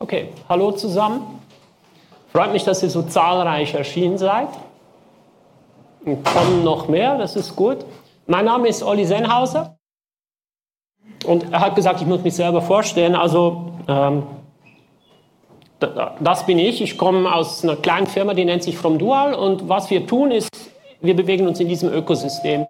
Okay, hallo zusammen. Freut mich, dass ihr so zahlreich erschienen seid. Und kommen noch mehr, das ist gut. Mein Name ist Olli Sennhauser. Und er hat gesagt, ich muss mich selber vorstellen. Also, das bin ich. Ich komme aus einer kleinen Firma, die nennt sich FromDual. Und was wir tun ist, wir bewegen uns in diesem Ökosystem.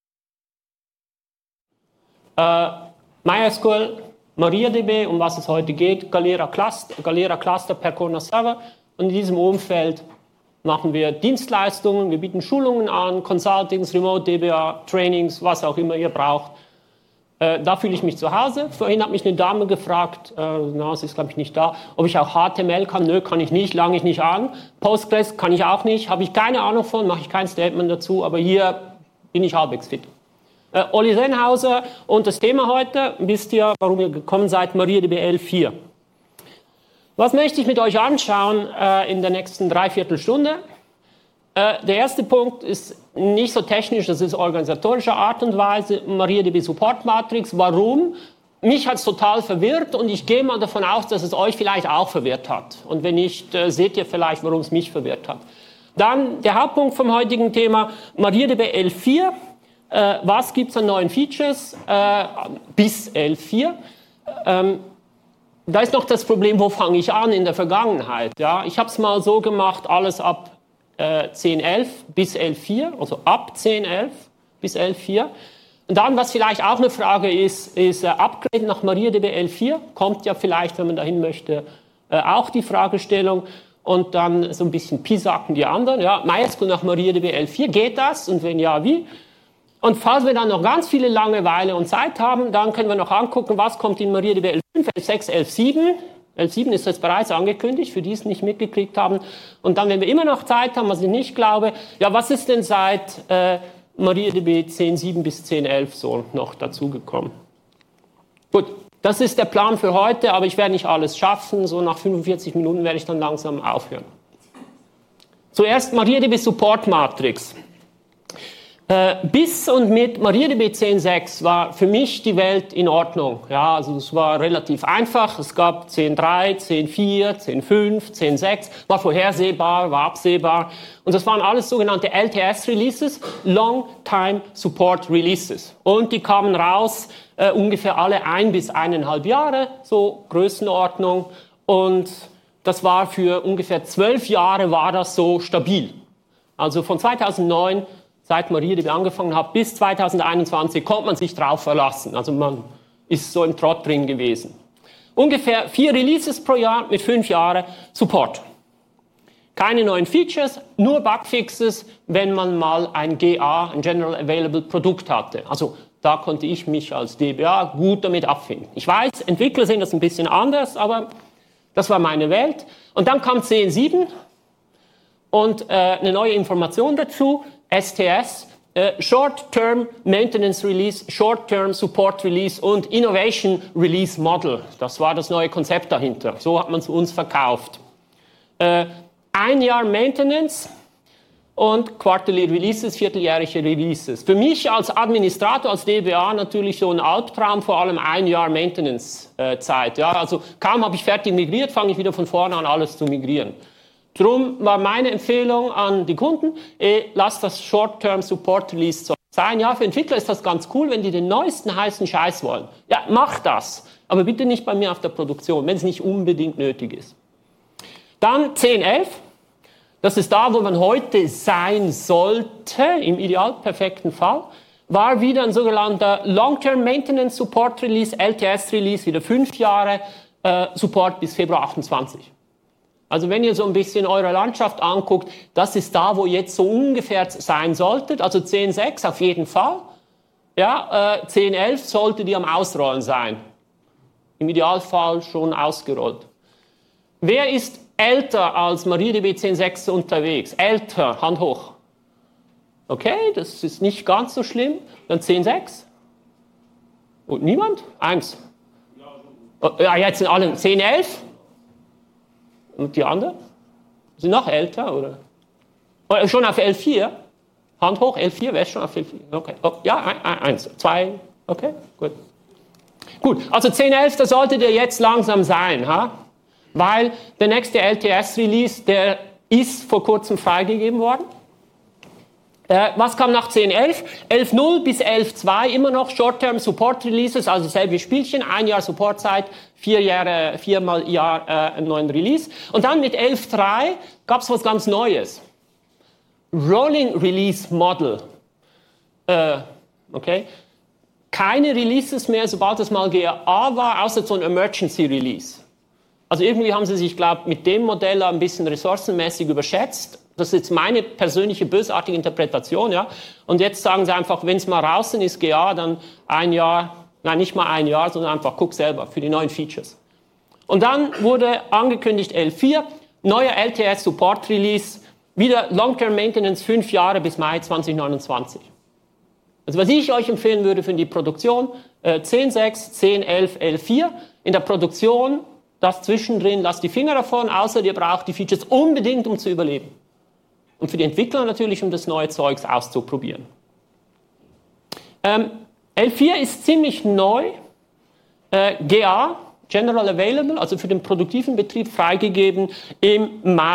MySQL, MariaDB, um was es heute geht, Galera Cluster, Percona Server. Und in diesem Umfeld machen wir Dienstleistungen, wir bieten Schulungen an, Consultings, Remote DBA, Trainings, was auch immer ihr braucht. Da fühle ich mich zu Hause. Vorhin hat mich eine Dame gefragt, sie ist glaube ich nicht da, ob ich auch HTML kann. Nö, kann ich nicht, lange ich nicht an. Postgres kann ich auch nicht, habe ich keine Ahnung von, mache ich kein Statement dazu, aber hier bin ich halbwegs fit. Olli Sennhauser und das Thema heute, wisst ihr, warum ihr gekommen seid, MariaDB 11.4. Was möchte ich mit euch anschauen in der nächsten Dreiviertelstunde? Der erste Punkt ist nicht so technisch, das ist organisatorischer Art und Weise, MariaDB Support Matrix. Warum? Mich hat es total verwirrt und ich gehe mal davon aus, dass es euch vielleicht auch verwirrt hat. Und wenn nicht, seht ihr vielleicht, warum es mich verwirrt hat. Dann der Hauptpunkt vom heutigen Thema, MariaDB 11.4. Was gibt es an neuen Features bis 11.4? Da ist noch das Problem, wo fange ich an in der Vergangenheit? Ja? Ich habe es mal so gemacht, alles ab 10.11 bis 11.4, also ab 10.11 bis 11.4. Und dann, was vielleicht auch eine Frage ist Upgrade nach MariaDB 11.4. Kommt ja vielleicht, wenn man dahin möchte, auch die Fragestellung. Und dann so ein bisschen pisacken die anderen. Ja? MySQL nach MariaDB 11.4, geht das? Und wenn ja, wie? Und falls wir dann noch ganz viele Langeweile und Zeit haben, dann können wir noch angucken, was kommt in MariaDB 11.5, 11.6, 11.7. 11.7 ist jetzt bereits angekündigt, für die es nicht mitgekriegt haben. Und dann, wenn wir immer noch Zeit haben, was ich nicht glaube, ja, was ist denn seit MariaDB 10.7 bis 10.11 so noch dazugekommen? Gut, das ist der Plan für heute, aber ich werde nicht alles schaffen. So nach 45 Minuten werde ich dann langsam aufhören. Zuerst MariaDB Support Matrix. Bis und mit MariaDB 10.6 war für mich die Welt in Ordnung. Ja, also es war relativ einfach. Es gab 10.3, 10.4, 10.5, 10.6, war vorhersehbar, war absehbar. Und das waren alles sogenannte LTS-Releases, Long Time Support Releases. Und die kamen raus ungefähr alle 1 bis 1,5 Jahre, so Größenordnung. Und das war für ungefähr 12 Jahre war das so stabil. Also von 2009 seit MariaDB angefangen hat, bis 2021 konnte man sich drauf verlassen. Also man ist so im Trott drin gewesen. Ungefähr 4 Releases pro Jahr mit 5 Jahren Support. Keine neuen Features, nur Bugfixes, wenn man mal ein GA, ein General Available Produkt hatte. Also da konnte ich mich als DBA gut damit abfinden. Ich weiß, Entwickler sehen das ein bisschen anders, aber das war meine Welt. Und dann kam 10.7 und eine neue Information dazu. STS, Short-Term Maintenance Release, Short-Term Support Release und Innovation Release Model. Das war das neue Konzept dahinter. So hat man es uns verkauft. 1 Jahr Maintenance und Quarterly Releases, vierteljährliche Releases. Für mich als Administrator, als DBA natürlich so ein Albtraum, vor allem 1 Jahr Maintenance-Zeit. Ja, also kaum habe ich fertig migriert, fange ich wieder von vorne an, alles zu migrieren. Drum war meine Empfehlung an die Kunden, lasst das Short-Term Support Release sein. Ja, für Entwickler ist das ganz cool, wenn die den neuesten heißen Scheiß wollen. Ja, macht das. Aber bitte nicht bei mir auf der Produktion, wenn es nicht unbedingt nötig ist. Dann 10.11. Das ist da, wo man heute sein sollte, im ideal perfekten Fall. War wieder ein sogenannter Long-Term Maintenance Support Release, LTS Release, wieder 5 Jahre Support bis Februar 28. Also wenn ihr so ein bisschen eure Landschaft anguckt, das ist da, wo ihr jetzt so ungefähr sein solltet. Also 10.6 auf jeden Fall. Ja, 10.11 solltet ihr am Ausrollen sein. Im Idealfall schon ausgerollt. Wer ist älter als MariaDB 10.6 unterwegs? Älter, Hand hoch. Okay, das ist nicht ganz so schlimm. Dann 10.6. Und niemand? 1. Ja, jetzt sind alle 10.11. Und die anderen? Sind noch älter, oder? Oder schon auf 11.4? Hand hoch, 11.4, wer ist schon auf 11.4? Okay. Oh, ja, 1, 2, okay, gut. Gut, also 10.11, da solltet ihr jetzt langsam sein. Ha? weil der nächste LTS-Release, der ist vor kurzem freigegeben worden. Was kam nach 10.11? 11.0 bis 11.2 immer noch Short-Term Support Releases, also selbe Spielchen, 1 Jahr Supportzeit, 4 Jahr einen neuen Release. Und dann mit 11.3 gab es was ganz Neues. Rolling Release Model. Okay. Keine Releases mehr, sobald es mal GA war, außer so ein Emergency Release. Also irgendwie haben sie sich, glaube ich, mit dem Modell ein bisschen ressourcenmäßig überschätzt. Das ist jetzt meine persönliche bösartige Interpretation, ja. Und jetzt sagen sie einfach, wenn es mal draußen ist, GA, dann 1 Jahr, nein, nicht mal 1 Jahr, sondern einfach guck selber für die neuen Features. Und dann wurde angekündigt 11.4, neuer LTS Support Release, wieder Long-Term Maintenance 5 Jahre bis Mai 2029. Also was ich euch empfehlen würde für die Produktion, 10.6, 10.11, 11.4, in der Produktion, das zwischendrin, lasst die Finger davon, außer ihr braucht die Features unbedingt, um zu überleben. Und für die Entwickler natürlich, um das neue Zeugs auszuprobieren. 11.4 ist ziemlich neu. GA, General Available, also für den produktiven Betrieb freigegeben im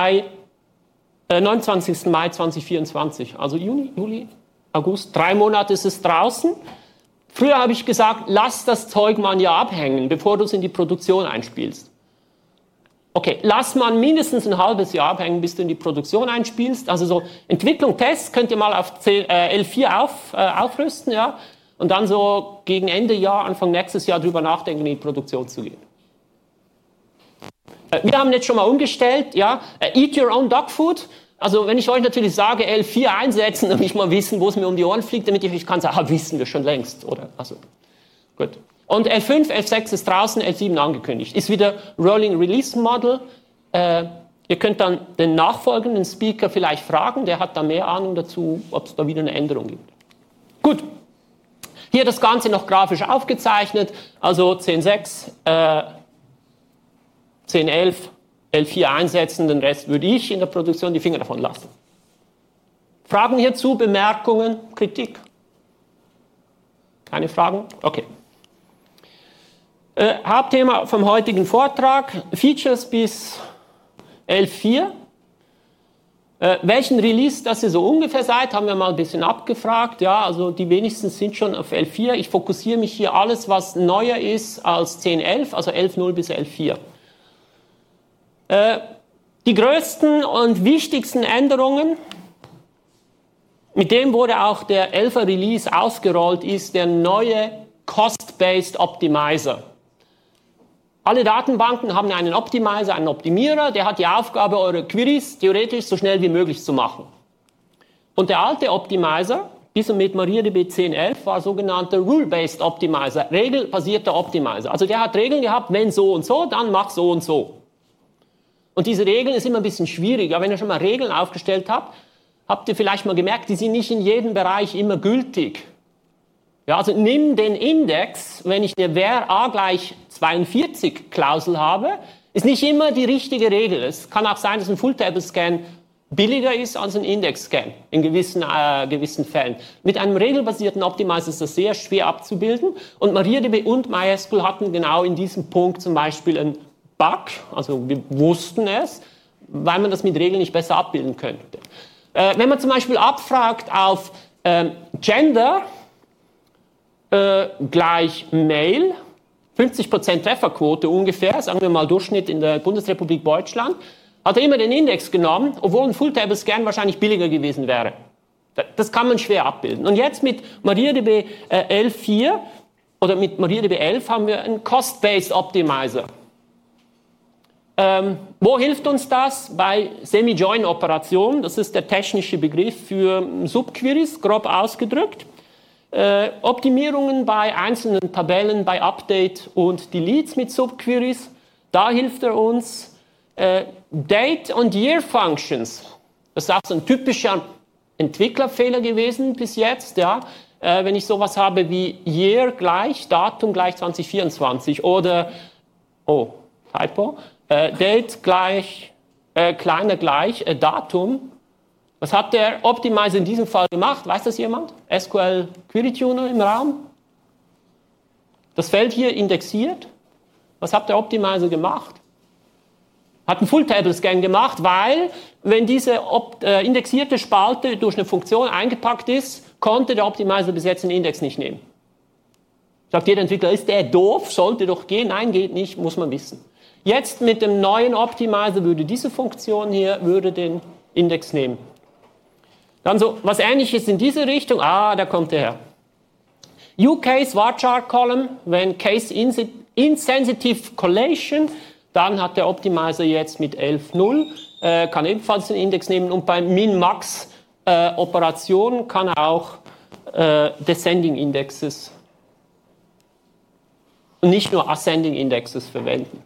29. Mai 2024. Also Juni, Juli, August, 3 Monate ist es draußen. Früher habe ich gesagt, lass das Zeug mal ein Jahr abhängen, bevor du es in die Produktion einspielst. Okay, lass man mindestens ein halbes Jahr abhängen, bis du in die Produktion einspielst. Also so Entwicklung, Tests könnt ihr mal auf 11.4 aufrüsten, ja, und dann so gegen Ende Jahr, Anfang nächstes Jahr drüber nachdenken, in die Produktion zu gehen. Wir haben jetzt schon mal umgestellt, ja, Eat Your Own Dog Food. Also wenn ich euch natürlich sage, 11.4 einsetzen, dann will ich mal wissen, wo es mir um die Ohren fliegt, damit ich euch kann sagen, wissen wir schon längst, oder? Also, gut. Und 11.5, 11.6 ist draußen, 11.7 angekündigt. Ist wieder Rolling Release Model. Ihr könnt dann den nachfolgenden Speaker vielleicht fragen, der hat da mehr Ahnung dazu, ob es da wieder eine Änderung gibt. Gut. Hier das Ganze noch grafisch aufgezeichnet. Also 10.6, 10.11, 11.4 einsetzen, den Rest würde ich in der Produktion die Finger davon lassen. Fragen hierzu, Bemerkungen, Kritik? Keine Fragen? Okay. Hauptthema vom heutigen Vortrag, Features bis 11.4. Welchen Release das ihr so ungefähr seid, haben wir mal ein bisschen abgefragt. Ja, also die wenigsten sind schon auf 11.4. Ich fokussiere mich hier alles, was neuer ist als 10.11, also 11.0 bis 11.4. Die größten und wichtigsten Änderungen, mit dem wurde auch der 11er Release ausgerollt, ist der neue Cost-Based Optimizer. Alle Datenbanken haben einen Optimizer, einen Optimierer, der hat die Aufgabe, eure Queries theoretisch so schnell wie möglich zu machen. Und der alte Optimizer, dieser mit MariaDB 10.11, war sogenannter Rule-Based Optimizer, regelbasierter Optimizer. Also der hat Regeln gehabt, wenn so und so, dann mach so und so. Und diese Regeln ist immer ein bisschen schwierig, aber wenn ihr schon mal Regeln aufgestellt habt, habt ihr vielleicht mal gemerkt, die sind nicht in jedem Bereich immer gültig. Ja, also nimm den Index, wenn ich eine where a gleich 42 Klausel habe, ist nicht immer die richtige Regel. Es kann auch sein, dass ein Full-Table-Scan billiger ist als ein Index-Scan in gewissen Fällen. Mit einem regelbasierten Optimizer ist das sehr schwer abzubilden und MariaDB und MySQL hatten genau in diesem Punkt zum Beispiel einen Bug, also wir wussten es, weil man das mit Regeln nicht besser abbilden könnte. Wenn man zum Beispiel abfragt auf Gender gleich Male, 50% Trefferquote ungefähr, sagen wir mal Durchschnitt in der Bundesrepublik Deutschland, hat er immer den Index genommen, obwohl ein Full-Table-Scan wahrscheinlich billiger gewesen wäre. Das kann man schwer abbilden. Und jetzt mit MariaDB 11.4 oder mit MariaDB 11 haben wir einen Cost-Based Optimizer. Wo hilft uns das? Bei Semi-Join-Operationen, das ist der technische Begriff für Subqueries, grob ausgedrückt. Optimierungen bei einzelnen Tabellen, bei Update und Deletes mit Subqueries, da hilft er uns. Date- und Year-Functions, das ist auch so ein typischer Entwicklerfehler gewesen bis jetzt, ja. Wenn ich sowas habe wie Year gleich, Datum gleich 2024 oder, Typo, Date gleich, kleiner gleich, Datum. Was hat der Optimizer in diesem Fall gemacht? Weiß das jemand? SQL Query Tuner im Raum? Das Feld hier indexiert. Was hat der Optimizer gemacht? Hat einen Full-Table-Scan gemacht, weil, wenn diese indexierte Spalte durch eine Funktion eingepackt ist, konnte der Optimizer bis jetzt den Index nicht nehmen. Sagt jeder Entwickler, ist der doof, sollte doch gehen? Nein, geht nicht, muss man wissen. Jetzt mit dem neuen Optimizer würde diese Funktion hier den Index nehmen. Dann so was Ähnliches in diese Richtung. Da kommt der her. U-Case Varchar Column, wenn Case Insensitive Collation, dann hat der Optimizer jetzt mit 11.0, kann ebenfalls den Index nehmen und bei Min-Max Operationen kann er auch Descending Indexes und nicht nur Ascending Indexes verwenden.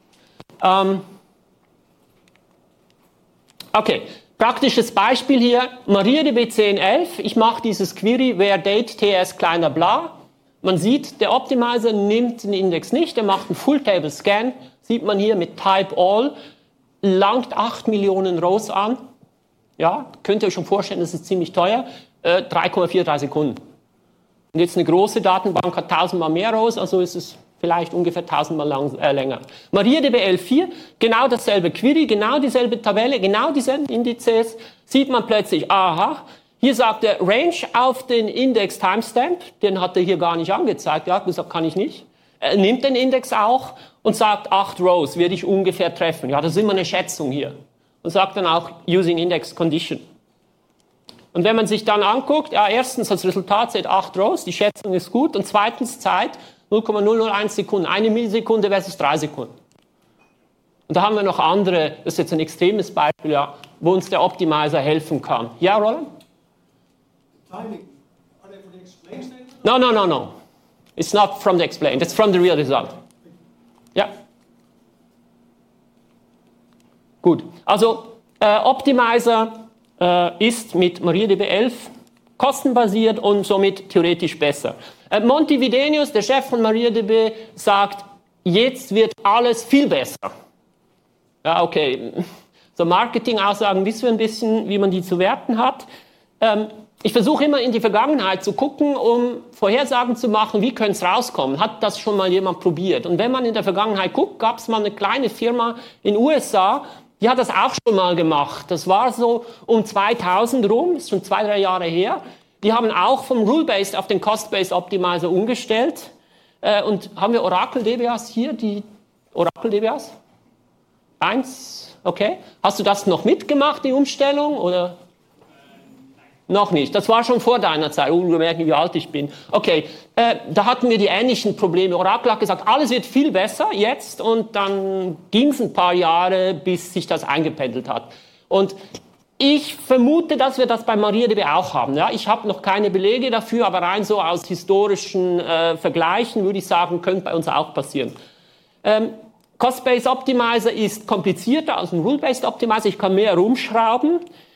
Okay, praktisches Beispiel hier, MariaDB 10.11, ich mache dieses Query, where date ts kleiner bla. Man sieht, der Optimizer nimmt den Index nicht, er macht einen Full-Table-Scan, sieht man hier mit Type All, langt 8 Millionen Rows an. Ja, könnt ihr euch schon vorstellen, das ist ziemlich teuer, 3,43 Sekunden. Und jetzt eine große Datenbank hat 1000-mal mehr Rows, also ist es vielleicht ungefähr 1000-mal länger. MariaDB 11.4, genau dasselbe Query, genau dieselbe Tabelle, genau dieselben Indizes, sieht man plötzlich, aha, hier sagt er Range auf den Index Timestamp, den hat er hier gar nicht angezeigt, ja, gesagt, kann ich nicht. Er nimmt den Index auch und sagt, 8 Rows werde ich ungefähr treffen. Ja, das ist immer eine Schätzung hier. Und sagt dann auch Using Index Condition. Und wenn man sich dann anguckt, ja, erstens das Resultat sieht 8 Rows, die Schätzung ist gut, und zweitens Zeit 0,001 Sekunden, 1 Millisekunde versus 3 Sekunden. Und da haben wir noch andere, das ist jetzt ein extremes Beispiel, ja, wo uns der Optimizer helfen kann. Ja, Roland? Timing, are they for the explain statement? No. It's not from the explain, it's from the real result. Ja. Gut, also Optimizer ist mit MariaDB 11 kostenbasiert und somit theoretisch besser. Monty Widenius, der Chef von MariaDB, sagt, jetzt wird alles viel besser. Ja, okay. So Marketing-Aussagen wissen wir ein bisschen, wie man die zu werten hat. Ich versuche immer in die Vergangenheit zu gucken, um Vorhersagen zu machen, wie könnte es rauskommen. Hat das schon mal jemand probiert? Und wenn man in der Vergangenheit guckt, gab es mal eine kleine Firma in den USA, die hat das auch schon mal gemacht. Das war so um 2000 rum, ist schon 2-3 Jahre her. Die haben auch vom Rule-Based auf den Cost-Based Optimizer umgestellt. Und haben wir Oracle DBAs hier, die Oracle DBAs? 1, okay. Hast du das noch mitgemacht, die Umstellung, oder? Noch nicht. Das war schon vor deiner Zeit. Wir merken, wie alt ich bin. Okay, da hatten wir die ähnlichen Probleme. Oracle hat gesagt, alles wird viel besser jetzt, und dann ging es ein paar Jahre, bis sich das eingependelt hat. Und ich vermute, dass wir das bei MariaDB auch haben. Ja? Ich habe noch keine Belege dafür, aber rein so aus historischen Vergleichen würde ich sagen, könnte bei uns auch passieren. Cost-Based Optimizer ist komplizierter als ein Rule-Based Optimizer. Ich kann mehr rumschrauben.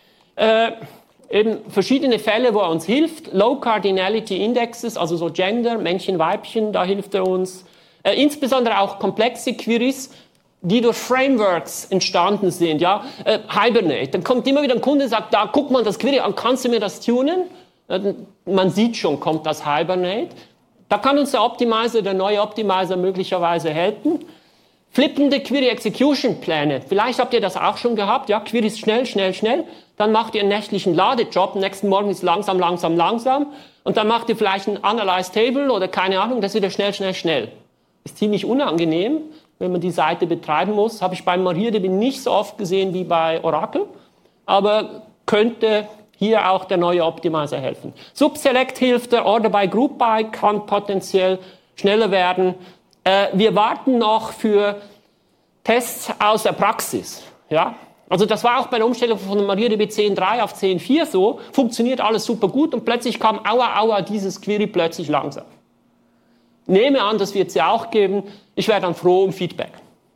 Eben verschiedene Fälle, wo er uns hilft. Low Cardinality Indexes, also so Gender, Männchen, Weibchen, da hilft er uns. Insbesondere auch komplexe Queries, die durch Frameworks entstanden sind. Ja? Hibernate. Dann kommt immer wieder ein Kunde und sagt, da guck mal das Query an, kannst du mir das tunen? Man sieht schon, kommt das Hibernate. Da kann uns der Optimizer, der neue Optimizer möglicherweise helfen. Flippende Query Execution Pläne. Vielleicht habt ihr das auch schon gehabt. Ja, Queries schnell. Dann macht ihr einen nächtlichen Ladejob. Nächsten Morgen ist langsam. Und dann macht ihr vielleicht ein Analyze Table oder keine Ahnung. Das ist wieder schnell. Ist ziemlich unangenehm, wenn man die Seite betreiben muss. Habe ich bei MariaDB nicht so oft gesehen wie bei Oracle. Aber könnte hier auch der neue Optimizer helfen. Subselect hilft der, Order by Group by kann potenziell schneller werden. Wir warten noch für Tests aus der Praxis. Ja? Also das war auch bei der Umstellung von MariaDB 10.3 auf 10.4 so. Funktioniert alles super gut und plötzlich kam, aua, dieses Query plötzlich langsam. Nehme an, das wird es ja auch geben. Ich wäre dann froh um Feedback.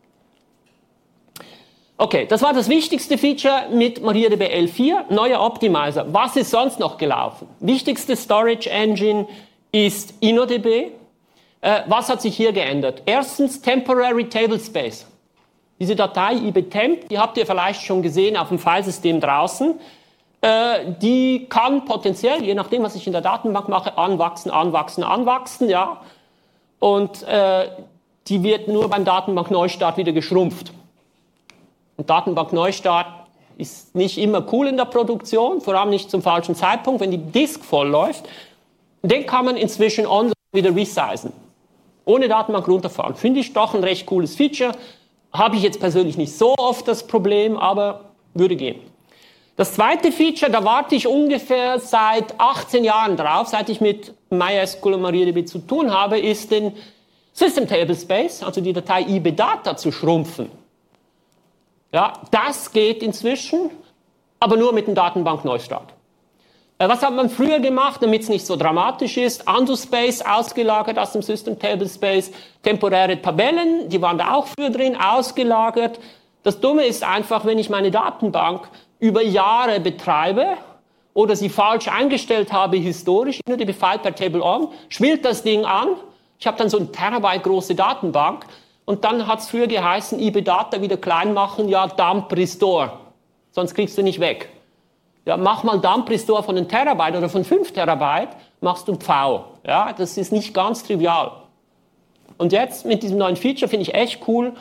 Okay, das war das wichtigste Feature mit MariaDB 11.4, neuer Optimizer. Was ist sonst noch gelaufen? Wichtigste Storage Engine ist InnoDB. Was hat sich hier geändert? Erstens Temporary Tablespace. Diese Datei ibtemp, die habt ihr vielleicht schon gesehen auf dem Filesystem draußen. Die kann potenziell, je nachdem, was ich in der Datenbank mache, anwachsen, ja. Und die wird nur beim Datenbankneustart wieder geschrumpft. Ein Datenbank-Neustart ist nicht immer cool in der Produktion, vor allem nicht zum falschen Zeitpunkt, wenn die Disk voll läuft. Den kann man inzwischen online wieder resizen. Ohne Datenbank runterfahren. Finde ich doch ein recht cooles Feature. Habe ich jetzt persönlich nicht so oft das Problem, aber würde gehen. Das zweite Feature, da warte ich ungefähr seit 18 Jahren drauf, seit ich mit MySQL und MariaDB zu tun habe, ist den System Table Space, also die Datei IBData, zu schrumpfen. Ja, das geht inzwischen, aber nur mit dem Datenbank-Neustart. Was hat man früher gemacht, damit es nicht so dramatisch ist? Undo-Space ausgelagert aus dem System Table Space, temporäre Tabellen, die waren da auch früher drin, ausgelagert. Das Dumme ist einfach, wenn ich meine Datenbank über Jahre betreibe oder sie falsch eingestellt habe historisch, nur die File per Table on, schwillt das Ding an. Ich habe dann so eine Terabyte große Datenbank und dann hat es früher geheißen, IBData wieder klein machen, ja, Dump Restore, sonst kriegst du nicht weg. Ja, mach mal Dump Restore von 1 Terabyte oder von 5 Terabyte, machst du V. Ja, das ist nicht ganz trivial. Und jetzt mit diesem neuen Feature finde ich echt cool,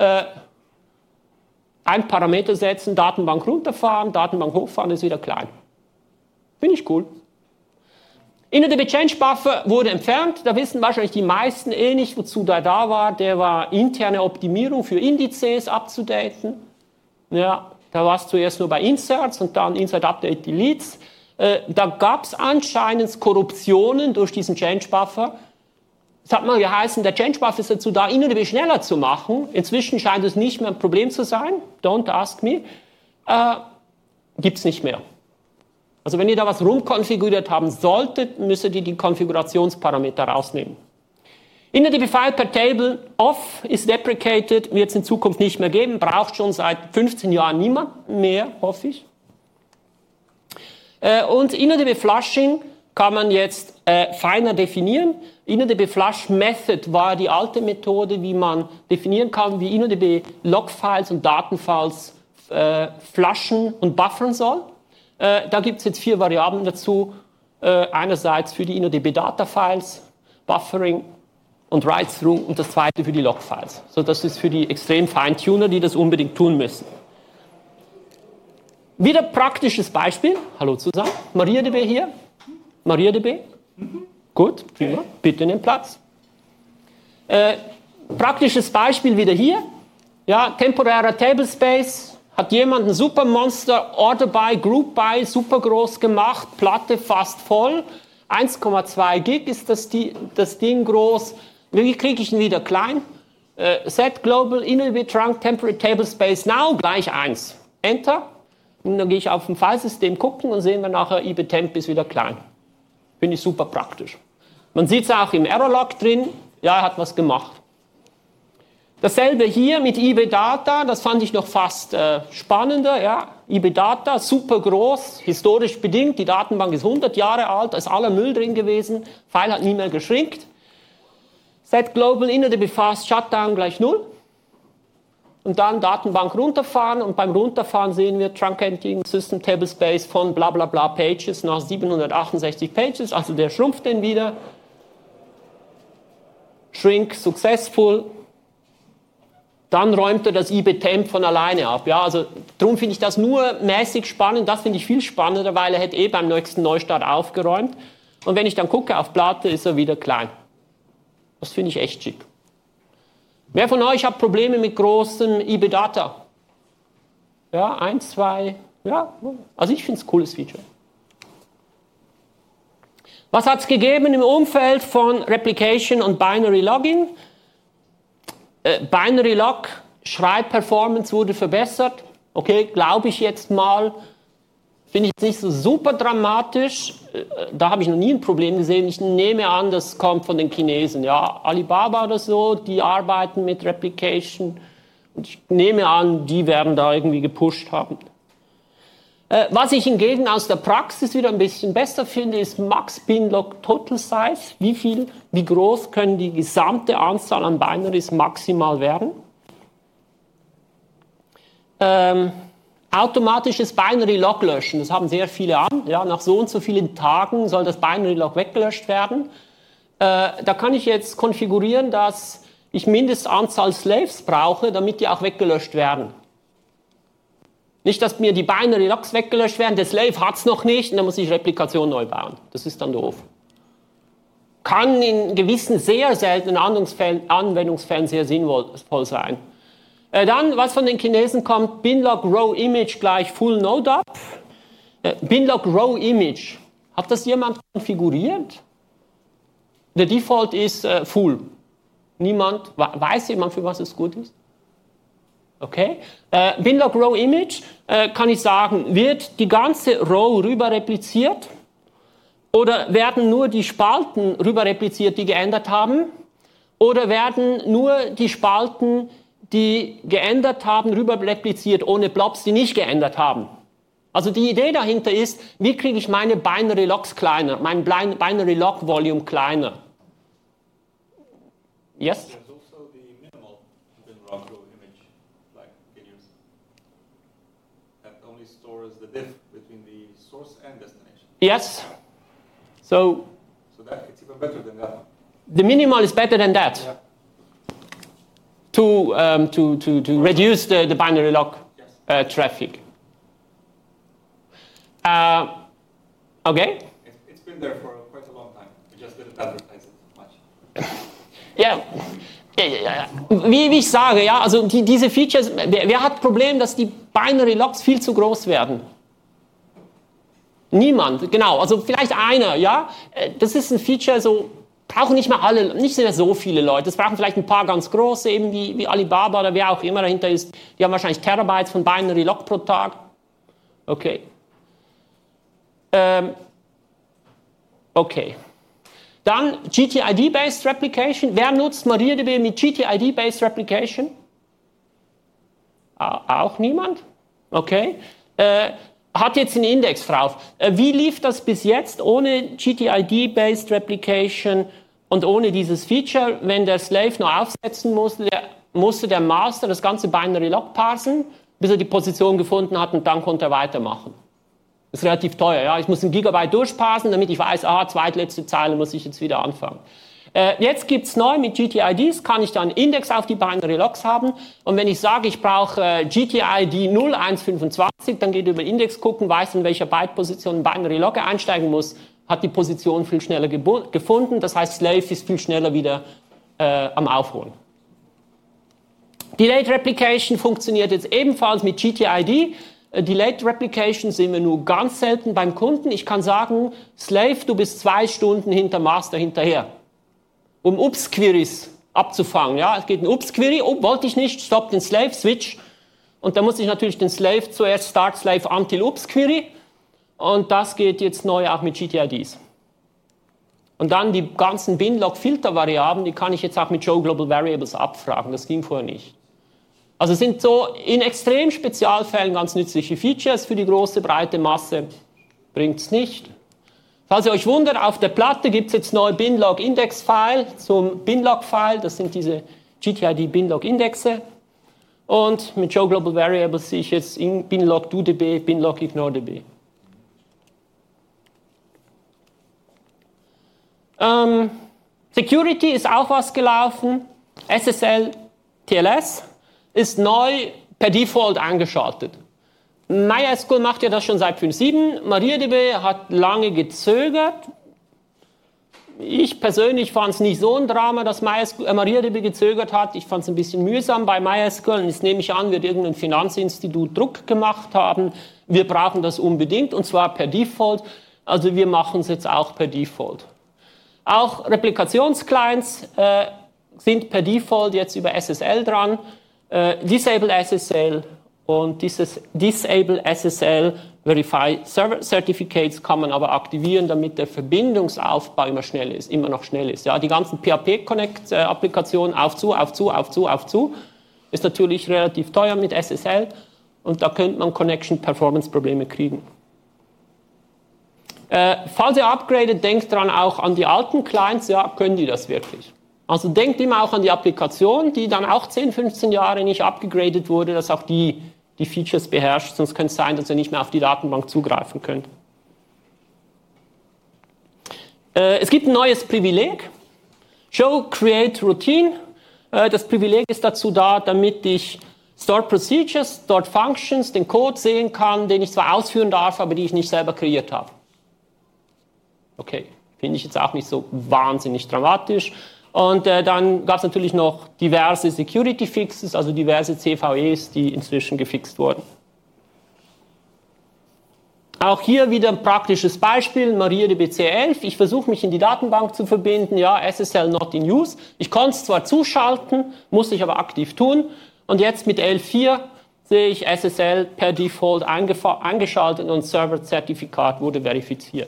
ein Parameter setzen, Datenbank runterfahren, Datenbank hochfahren, ist wieder klein. Finde ich cool. InnoDB Change Buffer wurde entfernt, da wissen wahrscheinlich die meisten eh nicht, wozu der da war. Der war interne Optimierung für Indizes abzudaten. Ja, da war es zuerst nur bei Inserts und dann Insert Update Deletes. Da gab es anscheinend Korruptionen durch diesen Change Buffer. Es hat mal geheißen, der Change Buffer ist dazu da, InnoDB schneller zu machen. Inzwischen scheint es nicht mehr ein Problem zu sein. Don't ask me. Gibt es nicht mehr. Also wenn ihr da was rumkonfiguriert haben solltet, müsstet ihr die Konfigurationsparameter rausnehmen. InnoDB File per Table off ist deprecated, wird es in Zukunft nicht mehr geben, braucht schon seit 15 Jahren niemand mehr, hoffe ich. Und InnoDB Flushing kann man jetzt feiner definieren. InnoDB Flush Method war die alte Methode, wie man definieren kann, wie InnoDB Logfiles und Datenfiles flushen und buffern soll. Da gibt es jetzt 4 Variablen dazu. Einerseits für die InnoDB Data Files, Buffering und Write-Through und das zweite für die Log-Files. So, das ist für die extrem Feintuner, die das unbedingt tun müssen. Wieder praktisches Beispiel. Hallo zusammen. MariaDB hier. MariaDB. Gut, prima. Bitte nehmen Platz. Praktisches Beispiel wieder hier. Ja, temporärer Tablespace. Hat jemand ein Supermonster Order by, Group by, super groß gemacht, Platte fast voll. 1,2 Gig ist das Ding groß. Wie kriege ich ihn wieder klein? Set Global InnoDB Trunk Temporary Table Space Now gleich 1. Enter. Und dann gehe ich auf dem Filesystem gucken und sehen wir nachher, IBTemp ist wieder klein. Finde ich super praktisch. Man sieht es auch im Errorlog drin. Ja, er hat was gemacht. Dasselbe hier mit IBData, das fand ich noch fast spannender. Ja. IBData, super groß, historisch bedingt. Die Datenbank ist 100 Jahre alt, da ist aller Müll drin gewesen. File hat nie mehr geschrinkt. Set Global InnoDB Fast Shutdown gleich 0. Und dann Datenbank runterfahren. Und beim Runterfahren sehen wir Truncating System Table Space von bla bla bla Pages nach 768 Pages. Also der schrumpft den wieder. Shrink successful. Dann räumt er das IBTemp von alleine ab. Ja, also darum finde ich das nur mäßig spannend. Das finde ich viel spannender, weil er hätte beim nächsten Neustart aufgeräumt. Und wenn ich dann gucke auf Platte, ist er wieder klein. Das finde ich echt schick. Wer von euch hat Probleme mit großem IBData? Ja, 1, 2, ja. Also ich finde es ein cooles Feature. Was hat es gegeben im Umfeld von Replication und Binary Logging? Binary Log, Schreibperformance wurde verbessert. Okay, glaube ich jetzt mal. Finde ich jetzt nicht so super dramatisch. Da habe ich noch nie ein Problem gesehen. Ich nehme an, das kommt von den Chinesen. Ja, Alibaba oder so, die arbeiten mit Replication. Und ich nehme an, die werden da irgendwie gepusht haben. Was ich hingegen aus der Praxis wieder ein bisschen besser finde, ist Max Binlog Total Size. Wie groß können die gesamte Anzahl an Binaries maximal werden? Automatisches Binary Log löschen, das haben sehr viele an. Ja, nach so und so vielen Tagen soll das Binary Log weggelöscht werden. Da kann ich jetzt konfigurieren, dass ich Mindestanzahl Slaves brauche, damit die auch weggelöscht werden. Nicht, dass mir die Binary Logs weggelöscht werden, der Slave hat es noch nicht und dann muss ich Replikation neu bauen. Das ist dann doof. Kann in gewissen sehr seltenen Anwendungsfällen sehr sinnvoll sein. Dann, was von den Chinesen kommt, Binlog Row Image gleich Full Node Up. Binlog Row Image, hat das jemand konfiguriert? Der Default ist Full. Niemand, weiß jemand, für was es gut ist? Okay. Binlog Row Image, kann ich sagen, wird die ganze Row rüber repliziert? Oder werden nur die Spalten rüber repliziert, die geändert haben? Oder werden nur die Spalten, die geändert haben, rüber repliziert, ohne Blobs, die nicht geändert haben? Also die Idee dahinter ist, wie kriege ich meine Binary Logs kleiner, mein Binary Log Volume kleiner? Yes? There's also the minimal binlog row image, like can use, that only stores the diff between the source and destination. Yes. So that it's even better than that one. The minimal is better than that. Yeah. To reduce the binary log traffic. Okay. It's been there for quite a long time. We just didn't advertise it much. Ja. Wie ich sage, ja, also diese Features, wer hat Problem, dass die Binary Logs viel zu groß werden? Niemand, genau, also vielleicht einer, ja. Das ist ein Feature, so brauchen nicht mehr alle, nicht mehr so viele Leute. Das brauchen vielleicht ein paar ganz große, eben wie Alibaba oder wer auch immer dahinter ist. Die haben wahrscheinlich Terabytes von Binary Log pro Tag. Okay. Okay. Dann GTID-Based Replication. Wer nutzt MariaDB mit GTID-Based Replication? Auch niemand? Okay. Hat jetzt einen Index drauf. Wie lief das bis jetzt ohne GTID-Based Replication und ohne dieses Feature? Wenn der Slave noch aufsetzen musste der Master das ganze Binary Log parsen, bis er die Position gefunden hat und dann konnte er weitermachen. Das ist relativ teuer. Ja? Ich muss ein Gigabyte durchparsen, damit ich weiß, zweitletzte Zeile muss ich jetzt wieder anfangen. Jetzt gibt es neu mit GTIDs, kann ich dann Index auf die Binary Logs haben. Und wenn ich sage, ich brauche GTID 0125, dann geht über Index gucken, weiß, in welcher Byte-Position ein Binary Log einsteigen muss, hat die Position viel schneller gefunden. Das heißt, Slave ist viel schneller wieder am Aufholen. Delayed Replication funktioniert jetzt ebenfalls mit GTID. Delayed Replication sehen wir nur ganz selten beim Kunden. Ich kann sagen, Slave, du bist 2 Stunden hinter Master hinterher, um Ups-Queries abzufangen. Ja, es geht ein Ups-Query, wollte ich nicht, stopp den Slave, Switch. Und dann muss ich natürlich den Slave zuerst Start Slave until Ups-Query. Und das geht jetzt neu auch mit GTIDs. Und dann die ganzen Binlog-Filter-Variablen, die kann ich jetzt auch mit Show Global Variables abfragen. Das ging vorher nicht. Also sind so in extrem Spezialfällen ganz nützliche Features. Für die große, breite Masse bringt es nicht. Falls ihr euch wundert, auf der Platte gibt es jetzt neu Binlog-Index-File zum Binlog-File. Das sind diese GTID-Binlog-Indexe. Und mit Show Global Variables sehe ich jetzt in Binlog DoDB, Binlog IgnoreDB. Security ist auch was gelaufen. SSL TLS ist neu per Default eingeschaltet. MySQL macht ja das schon seit 5.7. MariaDB hat lange gezögert. Ich persönlich fand es nicht so ein Drama, dass MariaDB gezögert hat. Ich fand es ein bisschen mühsam bei MySQL. Und jetzt nehme ich an, wird irgendein Finanzinstitut Druck gemacht haben. Wir brauchen das unbedingt und zwar per Default. Also wir machen es jetzt auch per Default. Auch Replikationsclients sind per Default jetzt über SSL dran. Disable SSL und dieses Disable SSL Verify Server Certificates kann man aber aktivieren, damit der Verbindungsaufbau immer noch schnell ist. Ja, die ganzen PHP-Connect-Applikationen auf zu, ist natürlich relativ teuer mit SSL und da könnte man Connection-Performance-Probleme kriegen. Falls ihr upgradet, denkt dran auch an die alten Clients, ja, können die das wirklich? Also denkt immer auch an die Applikation, die dann auch 10, 15 Jahre nicht abgegradet wurde, dass auch die Features beherrscht, sonst könnte es sein, dass ihr nicht mehr auf die Datenbank zugreifen könnt. Es gibt ein neues Privileg, Show Create Routine. Das Privileg ist dazu da, damit ich Stored Procedures, Stored Functions, den Code sehen kann, den ich zwar ausführen darf, aber die ich nicht selber kreiert habe. Okay, finde ich jetzt auch nicht so wahnsinnig dramatisch. Und dann gab es natürlich noch diverse Security Fixes, also diverse CVEs, die inzwischen gefixt wurden. Auch hier wieder ein praktisches Beispiel, MariaDB C11. Ich versuche mich in die Datenbank zu verbinden, ja, SSL not in use. Ich konnte es zwar zuschalten, muss ich aber aktiv tun. Und jetzt mit 11.4 sehe ich SSL per Default eingeschaltet und Server-Zertifikat wurde verifiziert.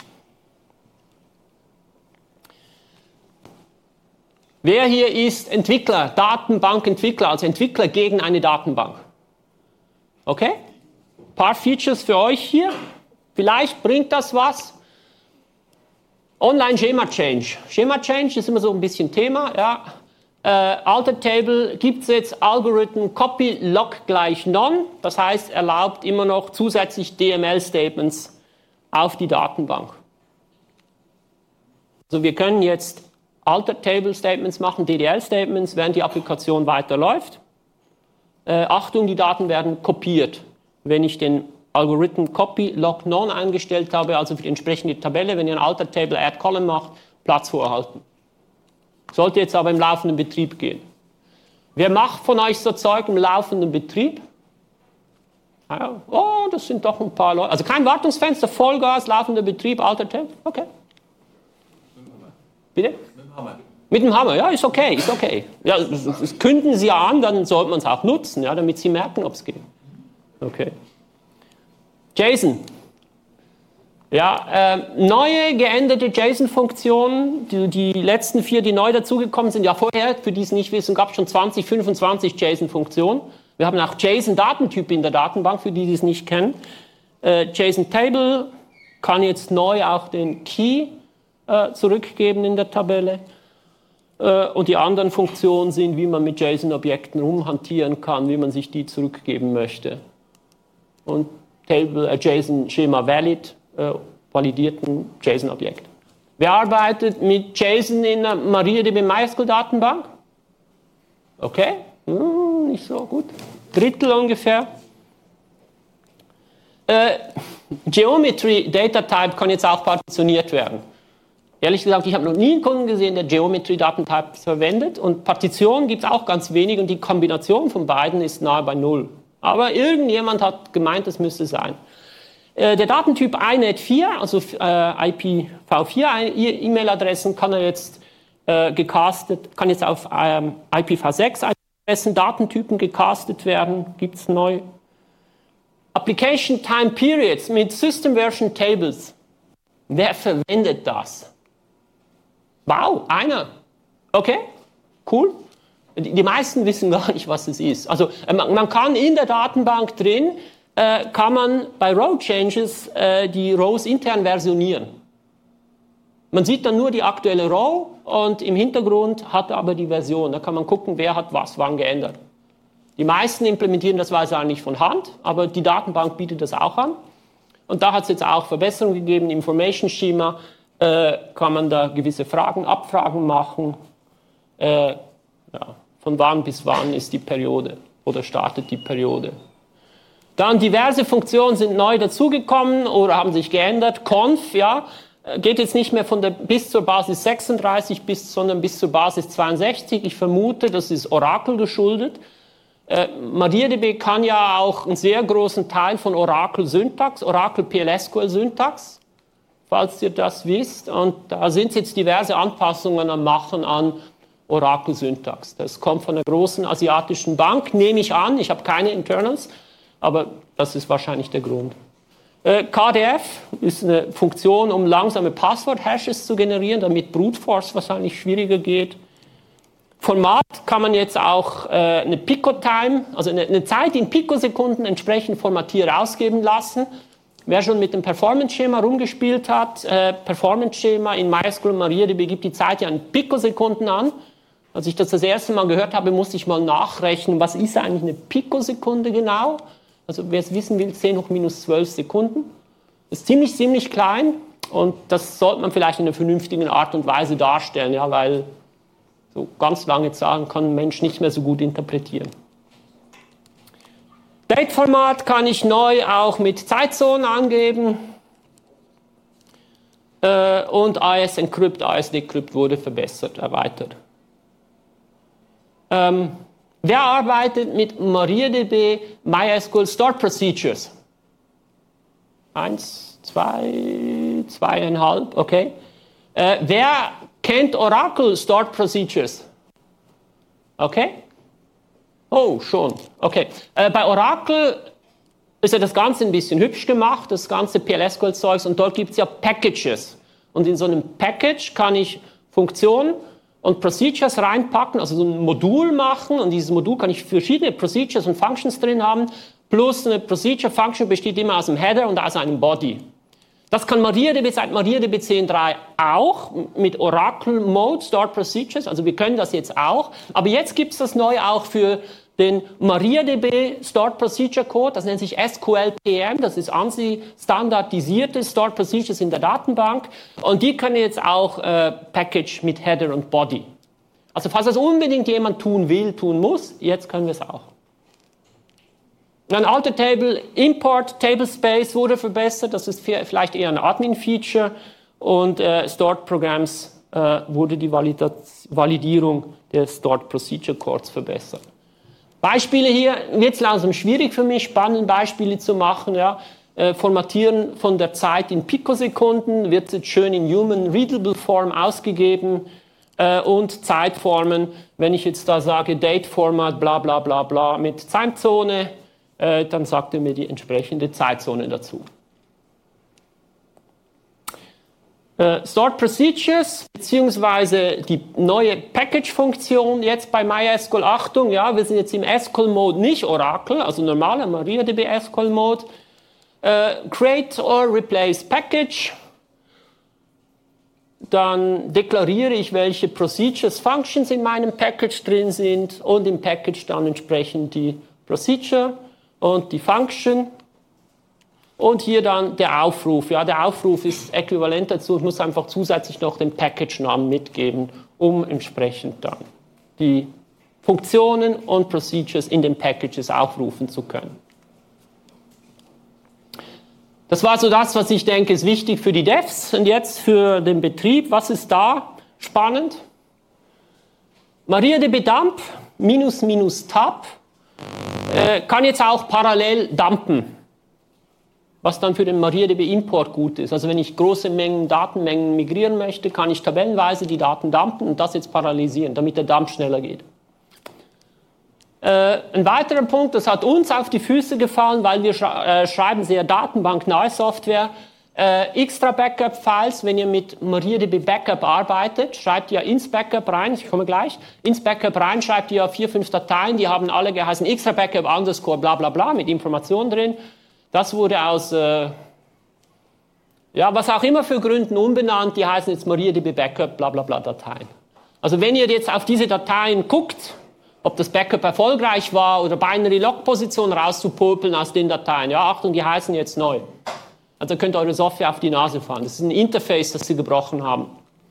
Wer hier ist Entwickler, Datenbankentwickler, also Entwickler gegen eine Datenbank? Okay? Ein paar Features für euch hier. Vielleicht bringt das was. Online-Schema-Change. Schema-Change ist immer so ein bisschen Thema. Ja. Alter Table gibt es jetzt Algorithm Copy Lock gleich None. Das heißt, erlaubt immer noch zusätzlich DML-Statements auf die Datenbank. Also wir können jetzt Alter Table Statements machen, DDL-Statements, während die Applikation weiterläuft. Achtung, die Daten werden kopiert. Wenn ich den Algorithm Copy Lock None eingestellt habe, also für die entsprechende Tabelle, wenn ihr ein Alter Table Add Column macht, Platz vorhalten. Sollte jetzt aber im laufenden Betrieb gehen. Wer macht von euch so Zeug im laufenden Betrieb? Ja, oh, das sind doch ein paar Leute. Also kein Wartungsfenster, Vollgas, laufender Betrieb, Alter Table, okay. Bitte? Mit dem Hammer. Mit dem Hammer, ja, ist okay, ist okay. Ja, das künden Sie an, dann sollte man es auch nutzen, ja, damit Sie merken, ob es geht. Okay. JSON. Ja, neue, geänderte JSON-Funktionen, die letzten 4, die neu dazugekommen sind, ja vorher, für die es nicht wissen, gab es schon 20, 25 JSON-Funktionen. Wir haben auch JSON-Datentypen in der Datenbank, für die es nicht kennen. JSON-Table kann jetzt neu auch den Key zurückgeben in der Tabelle. Und die anderen Funktionen sind, wie man mit JSON-Objekten rumhantieren kann, wie man sich die zurückgeben möchte. Und JSON-Schema valid, validierten JSON-Objekt. Wer arbeitet mit JSON in der MariaDB MySQL-Datenbank? Okay, nicht so gut. Drittel ungefähr. Geometry Data Type kann jetzt auch partitioniert werden. Ehrlich gesagt, ich habe noch nie einen Kunden gesehen, der Geometry Datentypes verwendet. Und Partitionen gibt es auch ganz wenig und die Kombination von beiden ist nahe bei 0. Aber irgendjemand hat gemeint, das müsste sein. Der Datentyp INET4, also IPv4 E-Mail-Adressen, kann er jetzt gecastet, kann jetzt auf IPv6 Adressen, Datentypen gecastet werden, gibt es neu. Application Time Periods mit System Version Tables. Wer verwendet das? Wow, einer. Okay, cool. Die meisten wissen gar nicht, was es ist. Also man kann in der Datenbank drin, kann man bei Row Changes die Rows intern versionieren. Man sieht dann nur die aktuelle Row und im Hintergrund hat aber die Version. Da kann man gucken, wer hat was wann geändert. Die meisten implementieren das wahrscheinlich von Hand, aber die Datenbank bietet das auch an. Und da hat es jetzt auch Verbesserungen gegeben. Im Information Schema kann man da gewisse Abfragen machen. Ja, von wann bis wann ist die Periode oder startet die Periode. Dann diverse Funktionen sind neu dazugekommen oder haben sich geändert. Conf, ja, geht jetzt nicht mehr bis zur Basis 36 sondern bis zur Basis 62. Ich vermute, das ist Oracle geschuldet. MariaDB kann ja auch einen sehr großen Teil von Oracle-Syntax, Oracle PLSQL-Syntax, falls ihr das wisst. Und da sind jetzt diverse Anpassungen am Machen an Oracle-Syntax. Das kommt von einer großen asiatischen Bank, nehme ich an. Ich habe keine Internals, aber das ist wahrscheinlich der Grund. KDF ist eine Funktion, um langsame Passwort-Hashes zu generieren, damit Brute Force wahrscheinlich schwieriger geht. Format kann man jetzt auch eine Pico-Time, also eine Zeit in Pikosekunden entsprechend formatiert ausgeben lassen. Wer schon mit dem Performance-Schema rumgespielt hat, Performance-Schema in MySQL und MariaDB gibt die Zeit ja in Pikosekunden an. Als ich das erste Mal gehört habe, musste ich mal nachrechnen, was ist eigentlich eine Pikosekunde genau? Also wer es wissen will, 10 hoch minus 12 Sekunden. Das ist ziemlich klein und das sollte man vielleicht in einer vernünftigen Art und Weise darstellen, ja, weil so ganz lange Zahlen kann ein Mensch nicht mehr so gut interpretieren. Dateformat kann ich neu auch mit Zeitzonen angeben. Und AES Encrypt, AES Decrypt wurde verbessert, erweitert. Wer arbeitet mit MariaDB MySQL Stored Procedures? 1, 2, 2,5, okay. Wer kennt Oracle Stored Procedures? Okay? Oh, schon. Okay. Bei Oracle ist ja das Ganze ein bisschen hübsch gemacht, das ganze PLSQL-Zeugs, und dort gibt es ja Packages. Und in so einem Package kann ich Funktionen und Procedures reinpacken, also so ein Modul machen, und dieses Modul kann ich verschiedene Procedures und Functions drin haben, plus eine Procedure-Function besteht immer aus einem Header und aus einem Body. Das kann MariaDB seit MariaDB 10.3 auch mit Oracle Mode Stored Procedures, also wir können das jetzt auch, aber jetzt gibt es das neu auch für den MariaDB Stored Procedure Code, das nennt sich SQLPM, das ist ANSI-standardisierte Stored Procedures in der Datenbank, und die können jetzt auch Package mit Header und Body. Also falls das unbedingt jemand tun will, tun muss, jetzt können wir es auch. Ein Alter Table Import Tablespace wurde verbessert, das ist vielleicht eher ein Admin-Feature, und Stored Programs wurde die Validierung der Stored Procedure Codes verbessert. Beispiele hier, wird es langsam schwierig für mich, spannende Beispiele zu machen. Ja. Formatieren von der Zeit in Pikosekunden, wird jetzt schön in Human Readable Form ausgegeben, und Zeitformen, wenn ich jetzt da sage Date Format bla bla bla bla mit Zeitzone, dann sagt er mir die entsprechende Zeitzone dazu. Stored Procedures, beziehungsweise die neue Package-Funktion jetzt bei MySQL. Achtung, ja, wir sind jetzt im SQL-Mode, nicht Oracle, also normaler MariaDB SQL-Mode. Create or Replace Package. Dann deklariere ich, welche Procedures, Functions in meinem Package drin sind, und im Package dann entsprechend die Procedure und die Function. Und hier dann der Aufruf. Ja, der Aufruf ist äquivalent dazu. Ich muss einfach zusätzlich noch den Package-Namen mitgeben, um entsprechend dann die Funktionen und Procedures in den Packages aufrufen zu können. Das war so das, was ich denke, ist wichtig für die Devs. Und jetzt für den Betrieb. Was ist da spannend? MariaDB Dump --tab kann jetzt auch parallel dumpen, was dann für den MariaDB Import gut ist. Also wenn ich große Datenmengen migrieren möchte, kann ich tabellenweise die Daten dumpen und das jetzt parallelisieren, damit der Dump schneller geht. Ein weiterer Punkt, das hat uns auf die Füße gefallen, weil wir schreiben sehr datenbanknahe Software. Extra Backup-Files, wenn ihr mit MariaDB Backup arbeitet, schreibt ihr ins Backup rein, ich komme gleich, ins Backup rein schreibt ihr 4, 5 Dateien, die haben alle geheißen extra Backup underscore bla bla bla mit Informationen drin. Das wurde aus, ja, was auch immer für Gründen umbenannt, die heißen jetzt MariaDB Backup bla bla bla Dateien. Also wenn ihr jetzt auf diese Dateien guckt, ob das Backup erfolgreich war oder Binary Log Position rauszupopeln aus den Dateien, ja, Achtung, die heißen jetzt neu. Also könnt ihr eure Software auf die Nase fahren. Das ist ein Interface, das sie gebrochen haben.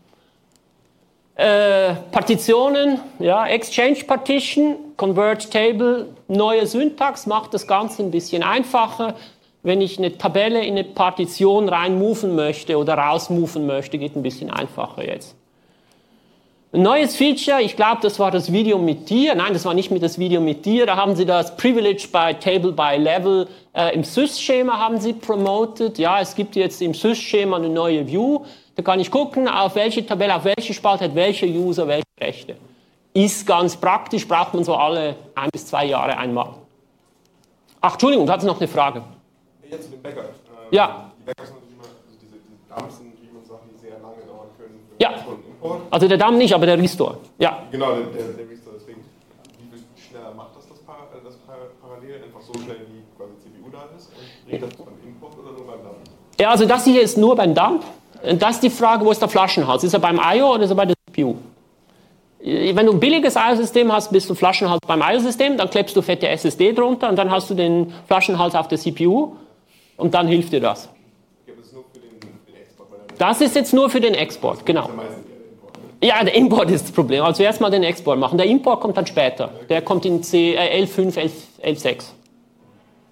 Partitionen, ja, Exchange Partition, Convert Table, neue Syntax macht das Ganze ein bisschen einfacher. Wenn ich eine Tabelle in eine Partition reinmoven möchte oder rausmoven möchte, geht ein bisschen einfacher jetzt. Ein neues Feature, ich glaube, das war das Video mit dir. Nein, das war nicht das Video mit dir. Da haben sie das Privilege by Table by Level im Sys-Schema haben sie promoted. Ja, es gibt jetzt im Sys-Schema eine neue View. Da kann ich gucken, auf welche Tabelle, auf welche Spalte hat welcher User welche Rechte. Ist ganz praktisch, braucht man so alle 1 bis 2 Jahre einmal. Ach, Entschuldigung, du hattest noch eine Frage. Jetzt zu den Backup. Ja. Die Backups sind natürlich immer, also diese Dumps sind natürlich immer Sachen, die sehr lange dauern können für Ja. Export und Import. Also der Dump nicht, aber der Restore. Ja. Genau, der Restore. Deswegen, wie viel schneller macht das parallel? Einfach so schnell, wie quasi CPU da ist? Und bringt das beim Import oder nur beim Dump? Ja, also das hier ist nur beim Dump. Das ist die Frage, wo ist der Flaschenhals? Ist er beim I.O. oder ist er bei der CPU? Wenn du ein billiges I.O.-System hast, bist du Flaschenhals beim I.O.-System, dann klebst du fette SSD drunter und dann hast du den Flaschenhals auf der CPU und dann hilft dir das. Ja, das ist nur für den Export. Das ist jetzt nur für den Export, genau. Ja, der Import ist das Problem. Also erstmal den Export machen. Der Import kommt dann später. Der kommt in 11.5, 11.6.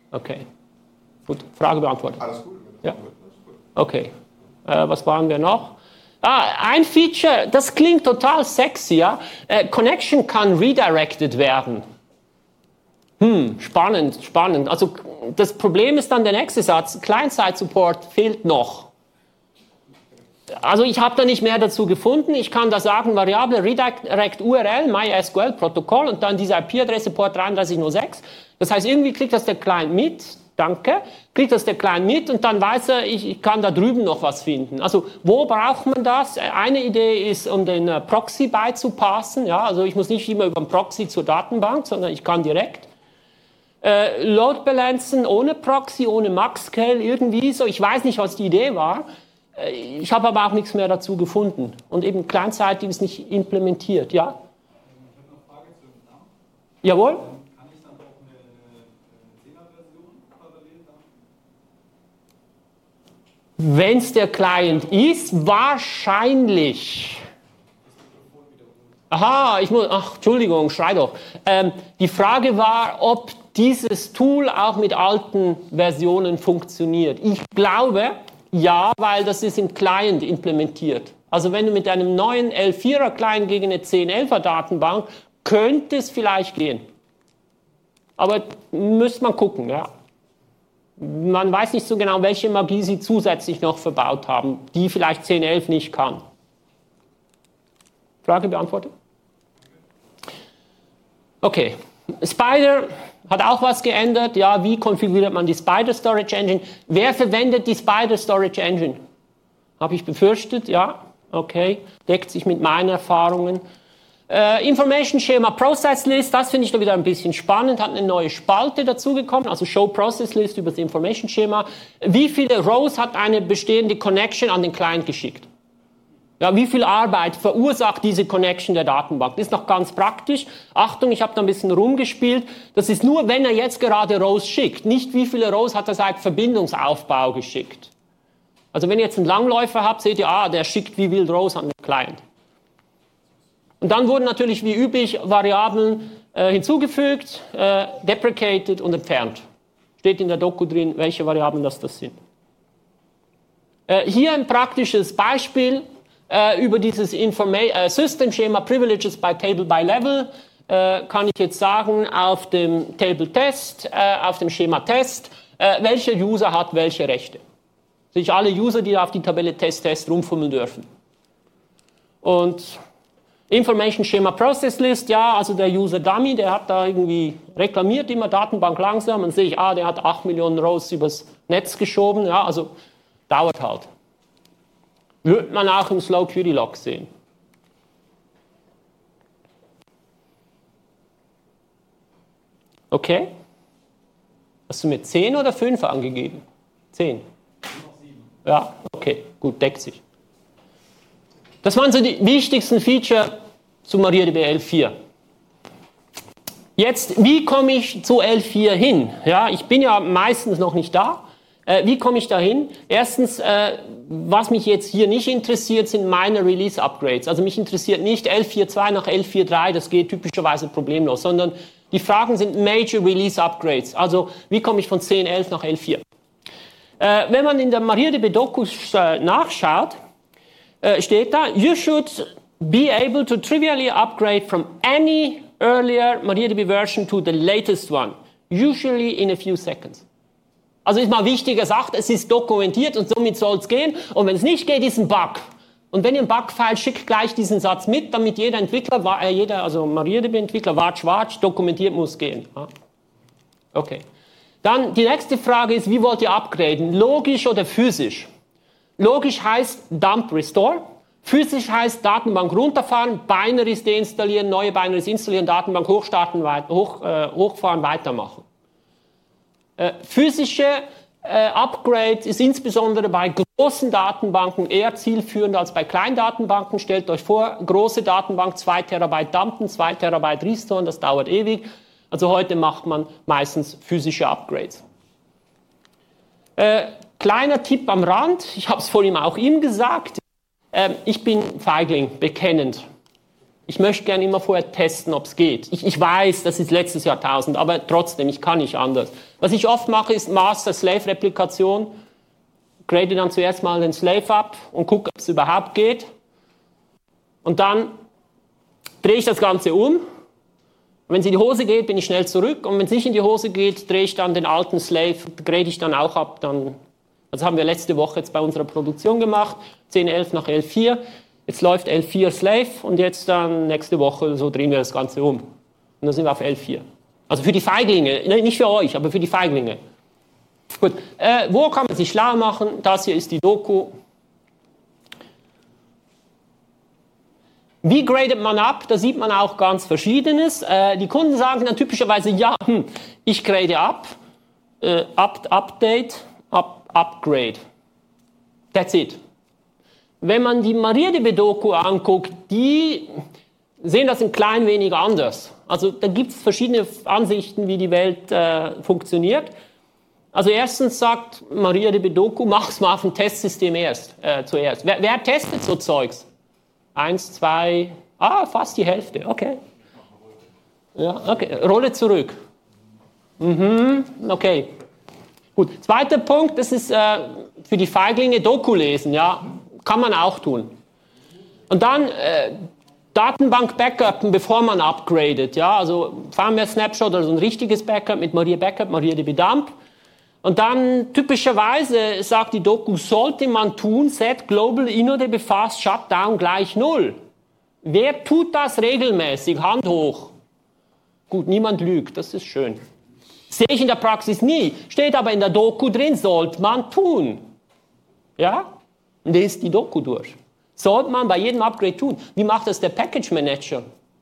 Okay. Gut, Frage beantwortet. Alles gut. Ja. Okay. Was waren wir noch? Ein Feature, das klingt total sexy, ja? Connection kann redirected werden. Spannend, spannend. Also das Problem ist dann der nächste Satz. Client-Side-Support fehlt noch. Also ich habe da nicht mehr dazu gefunden. Ich kann da sagen, Variable redirect URL, MySQL-Protokoll und dann diese IP-Adresse Port 3306. Das heißt, irgendwie kriegt das der Client mit. Danke. Kriegt das der Client mit und dann weiß er, ich kann da drüben noch was finden. Also wo braucht man das? Eine Idee ist, um den Proxy beizupassen. Ja, also ich muss nicht immer über den Proxy zur Datenbank, sondern ich kann direkt Load balancen ohne Proxy, ohne Maxscale, irgendwie so. Ich weiß nicht, was die Idee war. Ich habe aber auch nichts mehr dazu gefunden. Und eben clientseitig ist nicht implementiert. Ja? Ich habe noch eine Frage zu dem Namen. Jawohl. Kann ich dann auch eine 10er-Version parallel dann? Wenn es der Client ist, wahrscheinlich. Aha, Entschuldigung, schrei doch. Die Frage war, ob dieses Tool auch mit alten Versionen funktioniert. Ich glaube, ja, weil das ist im Client implementiert. Also wenn du mit einem neuen L4er Client gegen eine 1011er Datenbank, könnte es vielleicht gehen. Aber müsste man gucken, ja. Man weiß nicht so genau, welche Magie sie zusätzlich noch verbaut haben, die vielleicht 1011 nicht kann. Frage beantwortet? Okay. Spider hat auch was geändert. Ja, wie konfiguriert man die Spider Storage Engine? Wer verwendet die Spider Storage Engine? Habe ich befürchtet, ja. Okay. Deckt sich mit meinen Erfahrungen. Information Schema Process List, das finde ich da wieder ein bisschen spannend, hat eine neue Spalte dazugekommen, also Show Process List über das Information Schema. Wie viele Rows hat eine bestehende Connection an den Client geschickt? Ja, wie viel Arbeit verursacht diese Connection der Datenbank? Das ist noch ganz praktisch. Achtung, ich habe da ein bisschen rumgespielt. Das ist nur, wenn er jetzt gerade Rows schickt. Nicht, wie viele Rows hat er seit Verbindungsaufbau geschickt. Also wenn ihr jetzt einen Langläufer habt, seht ihr, der schickt wie wild Rows an den Client. Und dann wurden natürlich wie üblich Variablen hinzugefügt, deprecated und entfernt. Steht in der Doku drin, welche Variablen das sind. Hier ein praktisches Beispiel über dieses System Schema Privileges by Table by Level. Kann ich jetzt sagen, auf dem Table Test, auf dem Schema Test, welcher User hat welche Rechte. Sich alle User, die auf die Tabelle Test rumfummeln dürfen. Und Information Schema Process List, ja, also der User Dummy, der hat da irgendwie reklamiert, immer Datenbank langsam, und sehe ich, der hat 8 Millionen Rows übers Netz geschoben, ja, also dauert halt. Wird man auch im Slow Query Log sehen. Okay. Hast du mir 10 oder 5 angegeben? 10. Ja, okay, gut, deckt sich. Das waren so die wichtigsten Feature zu MariaDB 11.4. Jetzt, wie komme ich zu 11.4 hin? Ja, ich bin ja meistens noch nicht da. Wie komme ich da hin? Erstens, was mich jetzt hier nicht interessiert, sind meine Release-Upgrades. Also mich interessiert nicht 11.4.2 nach 11.4.3, das geht typischerweise problemlos, sondern die Fragen sind Major Release-Upgrades. Also wie komme ich von 10.11 nach 11.4? Wenn man in der MariaDB-Dokus nachschaut, steht da, you should be able to trivially upgrade from any earlier MariaDB version to the latest one, usually in a few seconds. Also ist mal wichtig gesagt, es ist dokumentiert und somit soll es gehen. Und wenn es nicht geht, ist ein Bug. Und wenn ihr einen Bug-File schickt, gleich diesen Satz mit, damit jeder Entwickler, also MariaDB-Entwickler, watch, dokumentiert muss gehen. Okay. Dann die nächste Frage ist, wie wollt ihr upgraden? Logisch oder physisch? Logisch heißt Dump Restore. Physisch heißt Datenbank runterfahren, Binaries deinstallieren, neue Binaries installieren, Datenbank hochfahren, weitermachen. Physische Upgrade ist insbesondere bei großen Datenbanken eher zielführender als bei kleinen Datenbanken. Stellt euch vor, große Datenbank, 2 Terabyte dumpen, 2 Terabyte restoren, das dauert ewig. Also heute macht man meistens physische Upgrades. Kleiner Tipp am Rand, ich habe es vorhin auch ihm gesagt, ich bin Feigling, bekennend. Ich möchte gerne immer vorher testen, ob es geht. Ich weiß, das ist letztes Jahrtausend, aber trotzdem, ich kann nicht anders. Was ich oft mache, ist Master-Slave-Replikation. Grade dann zuerst mal den Slave ab und gucke, ob es überhaupt geht. Und dann drehe ich das Ganze um. Und wenn es in die Hose geht, bin ich schnell zurück. Und wenn es nicht in die Hose geht, drehe ich dann den alten Slave, grade ich dann auch ab. Das haben wir letzte Woche jetzt bei unserer Produktion gemacht. 10.11 nach 11.4. Jetzt läuft 11.4 Slave und jetzt dann nächste Woche so drehen wir das Ganze um. Und dann sind wir auf 11.4. Also für die Feiglinge, nicht für euch, aber für die Feiglinge. Gut, wo kann man sich schlau machen? Das hier ist die Doku. Wie gradet man ab? Da sieht man auch ganz Verschiedenes. Die Kunden sagen dann typischerweise, ja, ich grade ab, Update, Upgrade. That's it. Wenn man die MariaDB-Doku anguckt, die sehen das ein klein wenig anders. Also da gibt es verschiedene Ansichten, wie die Welt funktioniert. Also erstens sagt MariaDB-Doku, mach's mal auf dem Testsystem zuerst. Wer testet so Zeugs? 1, 2, fast die Hälfte, okay. Ja, okay, Rolle zurück. Okay. Gut, zweiter Punkt, das ist für die Feiglinge Doku lesen, ja. Kann man auch tun. Und dann Datenbank backupen, bevor man upgradet. Ja? Also Firmware Snapshot oder so ein richtiges Backup mit Maria Backup, MariaDB Dump. Und dann typischerweise sagt die Doku, sollte man tun, set global InnoDB fast shutdown gleich 0. Wer tut das regelmäßig? Hand hoch. Gut, niemand lügt, das ist schön. Sehe ich in der Praxis nie. Steht aber in der Doku drin, sollte man tun. Ja? Und lest die Doku durch. Sollte man bei jedem Upgrade tun. Wie macht das der Package Manager?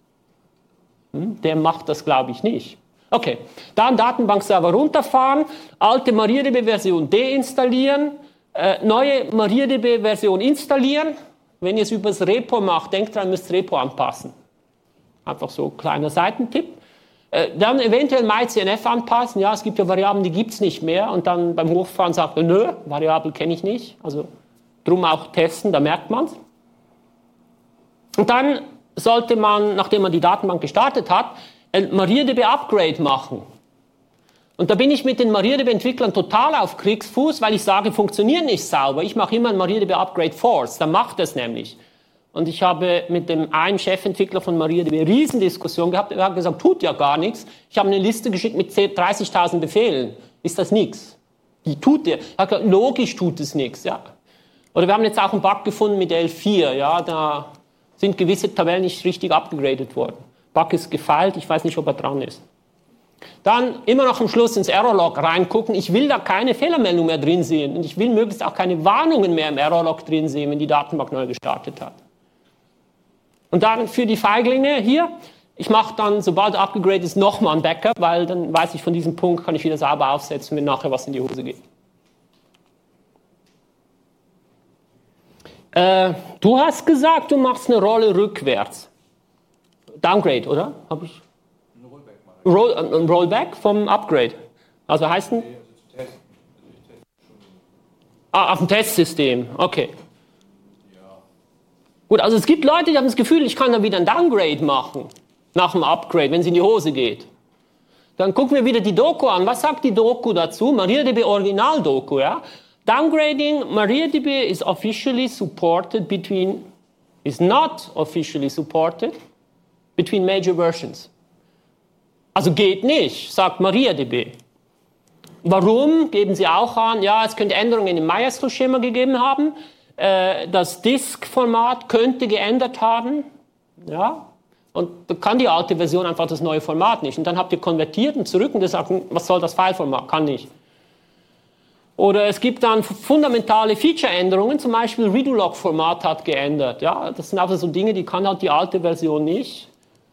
Der macht das, glaube ich, nicht. Okay, dann Datenbankserver runterfahren, alte MariaDB-Version deinstallieren, neue MariaDB-Version installieren. Wenn ihr es über das Repo macht, denkt dran, ihr müsst das Repo anpassen. Einfach so ein kleiner Seitentipp. Dann eventuell MyCNF anpassen. Ja, es gibt ja Variablen, die gibt es nicht mehr. Und dann beim Hochfahren sagt man, nö, Variable kenne ich nicht. Also drum auch testen, da merkt man es. Und dann sollte man, nachdem man die Datenbank gestartet hat, ein MariaDB-Upgrade machen. Und da bin ich mit den MariaDB-Entwicklern total auf Kriegsfuß, weil ich sage, funktioniert nicht sauber. Ich mache immer ein MariaDB-Upgrade Force, dann macht es nämlich. Und ich habe mit dem einen Chefentwickler von MariaDB eine Riesendiskussion gehabt. Er hat gesagt, tut ja gar nichts. Ich habe eine Liste geschickt mit 30.000 Befehlen. Ist das nichts? Die tut er. Er hat gesagt, logisch tut es nichts, ja. Oder wir haben jetzt auch einen Bug gefunden mit 11.4, ja, da sind gewisse Tabellen nicht richtig abgegradet worden. Bug ist gefeilt, ich weiß nicht, ob er dran ist. Dann immer noch am Schluss ins Errorlog reingucken. Ich will da keine Fehlermeldung mehr drin sehen und ich will möglichst auch keine Warnungen mehr im Errorlog drin sehen, wenn die Datenbank neu gestartet hat. Und dann für die Feiglinge hier, ich mache dann, sobald abgegradet ist, nochmal ein Backup, weil dann weiß ich, von diesem Punkt kann ich wieder sauber aufsetzen, wenn nachher was in die Hose geht. Du hast gesagt, du machst eine Rolle rückwärts. Downgrade, oder? Habe ich? Ein Rollback vom Upgrade. Also heißt ein? Auf dem Testsystem. Okay. Gut, also es gibt Leute, die haben das Gefühl, ich kann dann wieder ein Downgrade machen. Nach dem Upgrade, wenn es in die Hose geht. Dann gucken wir wieder die Doku an. Was sagt die Doku dazu? MariaDB Original Doku, ja? Downgrading MariaDB is officially supported is not officially supported between major versions. Also geht nicht, sagt MariaDB. Warum? Geben sie auch an, ja, es könnte Änderungen im MySQL-Schema gegeben haben, das Disk-Format könnte geändert haben, ja, und da kann die alte Version einfach das neue Format nicht. Und dann habt ihr konvertiert und zurück und gesagt, was soll das Fileformat? Kann nicht. Oder es gibt dann fundamentale Feature-Änderungen, zum Beispiel Redo-Log-Format hat geändert. Ja, das sind einfach so Dinge, die kann halt die alte Version nicht.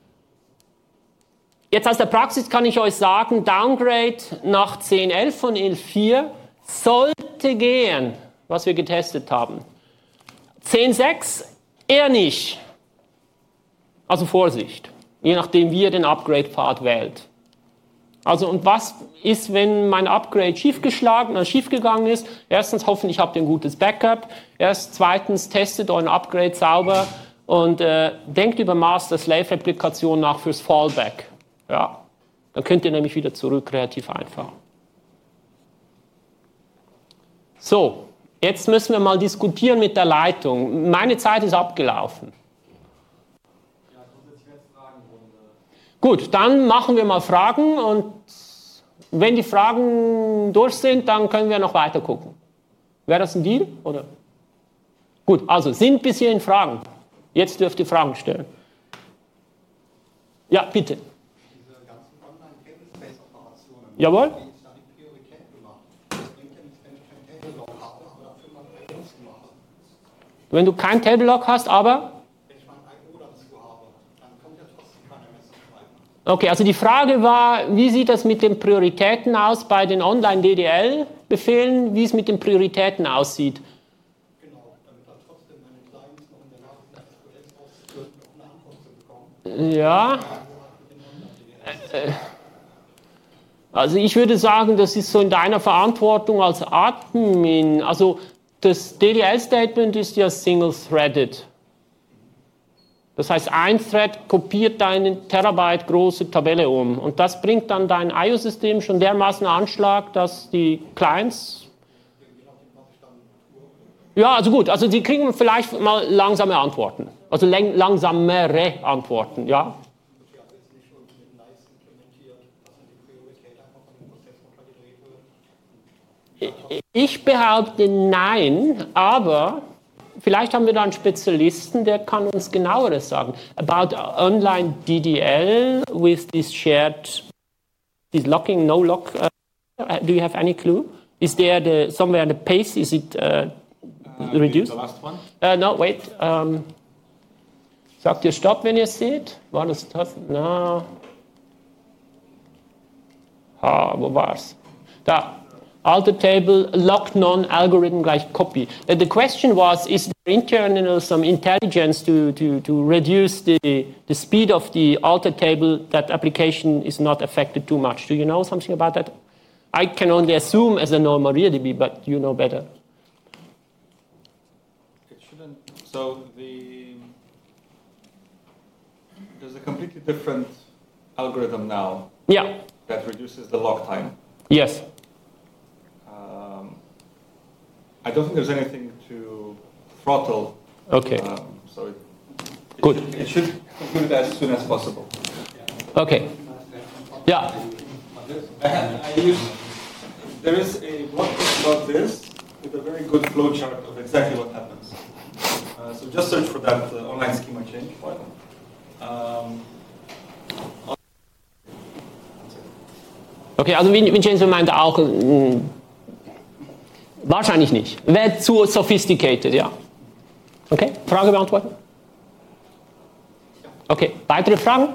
Jetzt aus der Praxis kann ich euch sagen, Downgrade nach 10.11 von 11.4 sollte gehen, was wir getestet haben. 10.6 eher nicht. Also Vorsicht, je nachdem wie ihr den Upgrade-Pfad wählt. Also und was ist, wenn mein Upgrade schiefgegangen ist? Erstens, hoffentlich habt ihr ein gutes Backup. Zweitens, testet euren Upgrade sauber und denkt über Master-Slave-Replikation nach fürs Fallback. Ja, dann könnt ihr nämlich wieder zurück, relativ einfach. So, jetzt müssen wir mal diskutieren mit der Leitung. Meine Zeit ist abgelaufen. Gut, dann machen wir mal Fragen und wenn die Fragen durch sind, dann können wir noch weiter gucken. Wäre das ein Deal? Oder? Gut, also sind bis hierhin Fragen. Jetzt dürft ihr Fragen stellen. Ja, bitte. Diese ganzen Online-Table-Space-Operationen. Jawohl. Wie ist da die Priorität gemacht? Das bringt ja nichts, wenn ich kein Table-Log habe, aber dafür mal Items mache. Wenn du kein Table-Log hast, aber? Wenn ich mein IO dazu habe, dann kommt ja trotzdem keine Message rein. Okay, also die Frage war, wie sieht das mit den Prioritäten aus bei den Online-DDL-Befehlen, wie es mit den Prioritäten aussieht? Genau, damit dann trotzdem meine Clients noch in der Lage sind, SQLs auszuführen, um eine Antwort zu bekommen. Ja. Also ich würde sagen, das ist so in deiner Verantwortung als Admin. Also das DDL-Statement ist ja single-threaded. Das heißt, ein Thread kopiert deine Terabyte große Tabelle um. Und das bringt dann dein IO-System schon dermaßen Anschlag, dass die Clients... Ja, also gut, also die kriegen vielleicht mal langsame Antworten. Also langsamere Antworten, ja. Ich behaupte nein, aber vielleicht haben wir da einen Spezialisten, der kann uns genaueres sagen. About online DDL with this shared, this locking, no lock, do you have any clue? Is there somewhere the pace, is it reduced? The last one? No, wait. Sagt ihr Stopp, wenn ihr es seht? War das das? Na. Wo war's? Da. Alter table, lock non, algorithm gleich copy. The question was, is there internal some intelligence to reduce the speed of the alter table, that application is not affected too much? Do you know something about that? I can only assume as a no MariaDB, but you know better. It shouldn't. So there's a completely different algorithm now. Yeah. That reduces the lock time. Yes. I don't think there's anything to throttle. Okay. So Good. It should conclude as soon as possible. Okay. Yeah. There is a blog post about this with a very good flowchart of exactly what happens. So just search for that online schema change file. Okay, also Vincenzo meinte auch, wahrscheinlich nicht. Wäre zu sophisticated, ja. Okay, Frage beantworten? Okay, weitere Fragen?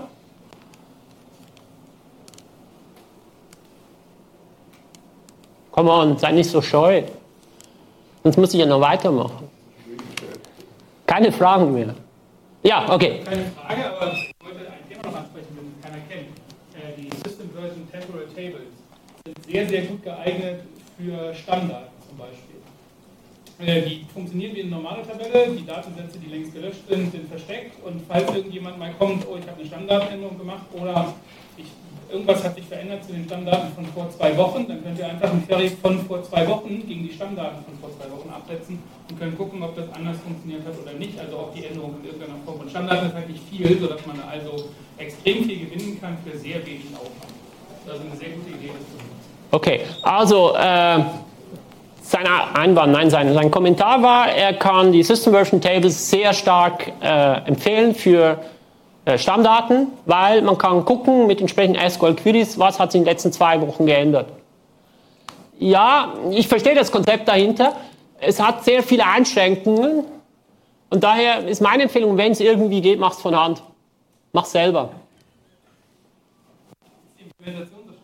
Come on, sei nicht so scheu. Sonst muss ich ja noch weitermachen. Keine Fragen mehr. Ja, okay. Keine Frage, aber ich wollte ein Thema noch ansprechen, das keiner kennt. Die System Version Temporal Tables sind sehr, sehr gut geeignet für Standards zum Beispiel. Die funktionieren wie eine normale Tabelle, die Datensätze, die längst gelöscht sind, sind versteckt und falls irgendjemand mal kommt, oh, ich habe eine Standardänderung gemacht oder irgendwas hat sich verändert zu den Stammdaten von vor 2 Wochen, dann könnt ihr einfach einen Query von vor 2 Wochen gegen die Stammdaten von vor 2 Wochen absetzen und können gucken, ob das anders funktioniert hat oder nicht, also ob die Änderung in irgendeiner Form von Stammdaten ist halt nicht viel, sodass man also extrem viel gewinnen kann für sehr wenig Aufwand. Das ist eine sehr gute Idee, das zu nutzen. Okay, also sein Einwand, nein, sein Kommentar war, er kann die System Version Tables sehr stark empfehlen für Stammdaten, weil man kann gucken mit entsprechenden SQL-Queries, was hat sich in den letzten 2 Wochen geändert. Ja, ich verstehe das Konzept dahinter. Es hat sehr viele Einschränkungen und daher ist meine Empfehlung, wenn es irgendwie geht, mach es von Hand. Mach es selber. Ist die Implementation so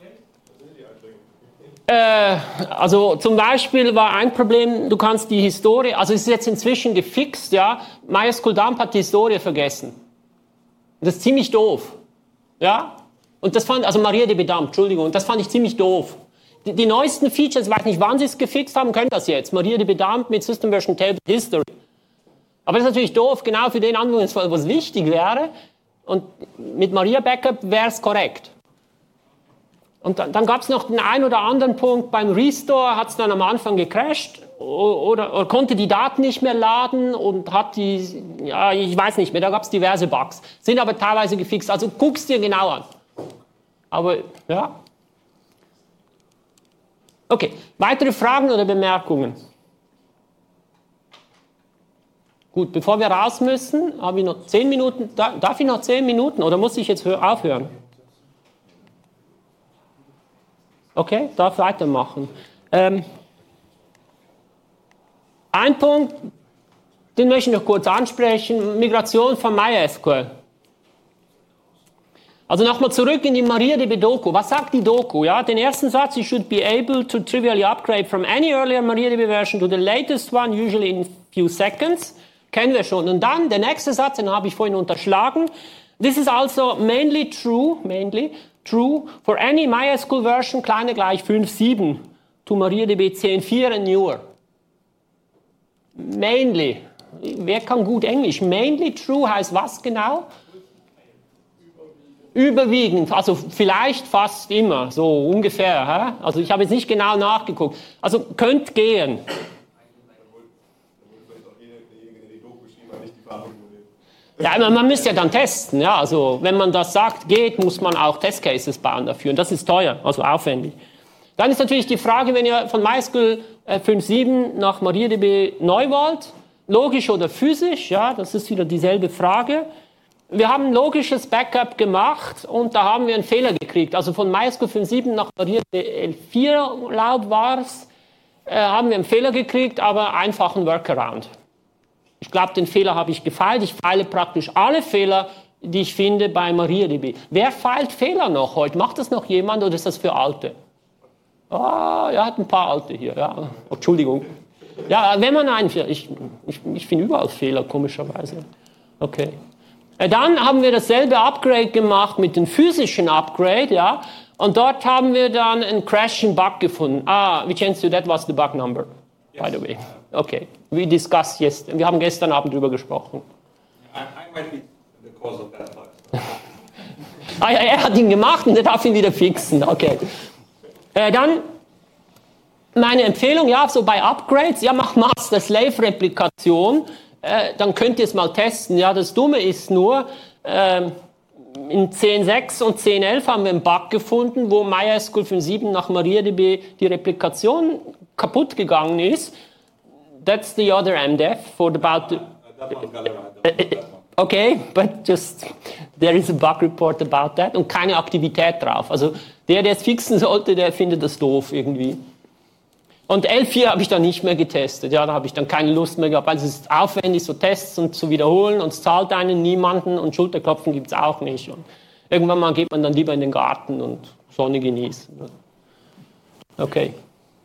schlecht? Also zum Beispiel war ein Problem, du kannst die Historie, also es ist jetzt inzwischen gefixt, ja, MySQL-Dump hat die Historie vergessen. Das ist ziemlich doof. Ja? Und das fand, also MariaDB Dump, Entschuldigung, das fand ich ziemlich doof. Die neuesten Features, ich weiß nicht, wann sie es gefixt haben, können das jetzt. MariaDB Dump mit System Version Table History. Aber das ist natürlich doof, genau für den Anwendungsfall, wo es wichtig wäre. Und mit Maria Backup wäre es korrekt. Und dann gab es noch den einen oder anderen Punkt, beim Restore hat es dann am Anfang gecrashed oder konnte die Daten nicht mehr laden und hat die, ja, ich weiß nicht mehr, da gab es diverse Bugs. Sind aber teilweise gefixt, also guck's dir genau an. Aber, ja. Okay, weitere Fragen oder Bemerkungen? Gut, bevor wir raus müssen, habe ich noch 10 Minuten. Darf ich noch 10 Minuten oder muss ich jetzt aufhören? Okay, darf weitermachen. Ein Punkt, den möchte ich noch kurz ansprechen, Migration von MySQL. Also nochmal zurück in die MariaDB Doku. Was sagt die Doku? Ja, den ersten Satz, you should be able to trivially upgrade from any earlier MariaDB version to the latest one, usually in few seconds. Kennen wir schon. Und dann der nächste Satz, den habe ich vorhin unterschlagen. This is also mainly true for any MySQL version kleiner gleich 5.7 to MariaDB 10.4 and newer. Mainly. Wer kann gut Englisch? Mainly true heißt was genau? Überwiegend, also vielleicht fast immer, so ungefähr. Hä? Also ich habe jetzt nicht genau nachgeguckt. Also könnte gehen. Ja, man müsste ja dann testen. Ja, also wenn man das sagt, geht, muss man auch Testcases bauen dafür. Und das ist teuer, also aufwendig. Dann ist natürlich die Frage, wenn ihr von MySQL 5.7 nach MariaDB neu wollt, logisch oder physisch, ja, das ist wieder dieselbe Frage. Wir haben ein logisches Backup gemacht und da haben wir einen Fehler gekriegt. Also von MySQL 5.7 nach MariaDB 11.4 laut war es, haben wir einen Fehler gekriegt, aber einfachen Workaround. Ich glaube, den Fehler habe ich gefeilt. Ich feile praktisch alle Fehler, die ich finde bei MariaDB. Wer feilt Fehler noch heute? Macht das noch jemand oder ist das für Alte? Ah, er hat ein paar Alte hier. Ja. Oh, Entschuldigung. Ja, wenn man einen Fehler... Ich finde überall Fehler, komischerweise. Okay. Dann haben wir dasselbe Upgrade gemacht mit dem physischen Upgrade, ja. Und dort haben wir dann einen Crashing Bug gefunden. Ah, we changed to that was the bug number, by the way. Okay. We discussed wir haben gestern Abend drüber gesprochen. I might be the cause of that bug. Ah, ja, er hat ihn gemacht und er darf ihn wieder fixen. Okay. Dann meine Empfehlung, ja, so bei Upgrades, ja, mach Master-Slave-Replikation. Dann könnt ihr es mal testen. Ja, das Dumme ist nur, in 10.6 und 10.11 haben wir einen Bug gefunden, wo MySQL 5.7 nach MariaDB die Replikation kaputt gegangen ist. That's the other MDEF for about... That one got it right. Okay, but just there is a bug report about that und keine Aktivität drauf. Also der es fixen sollte, der findet das doof irgendwie. Und 11.4 habe ich dann nicht mehr getestet. Ja, da habe ich dann keine Lust mehr gehabt. Also es ist aufwendig, so Tests und zu wiederholen und es zahlt einen niemanden und Schulterklopfen gibt es auch nicht. Und irgendwann mal geht man dann lieber in den Garten und Sonne genießen. Okay.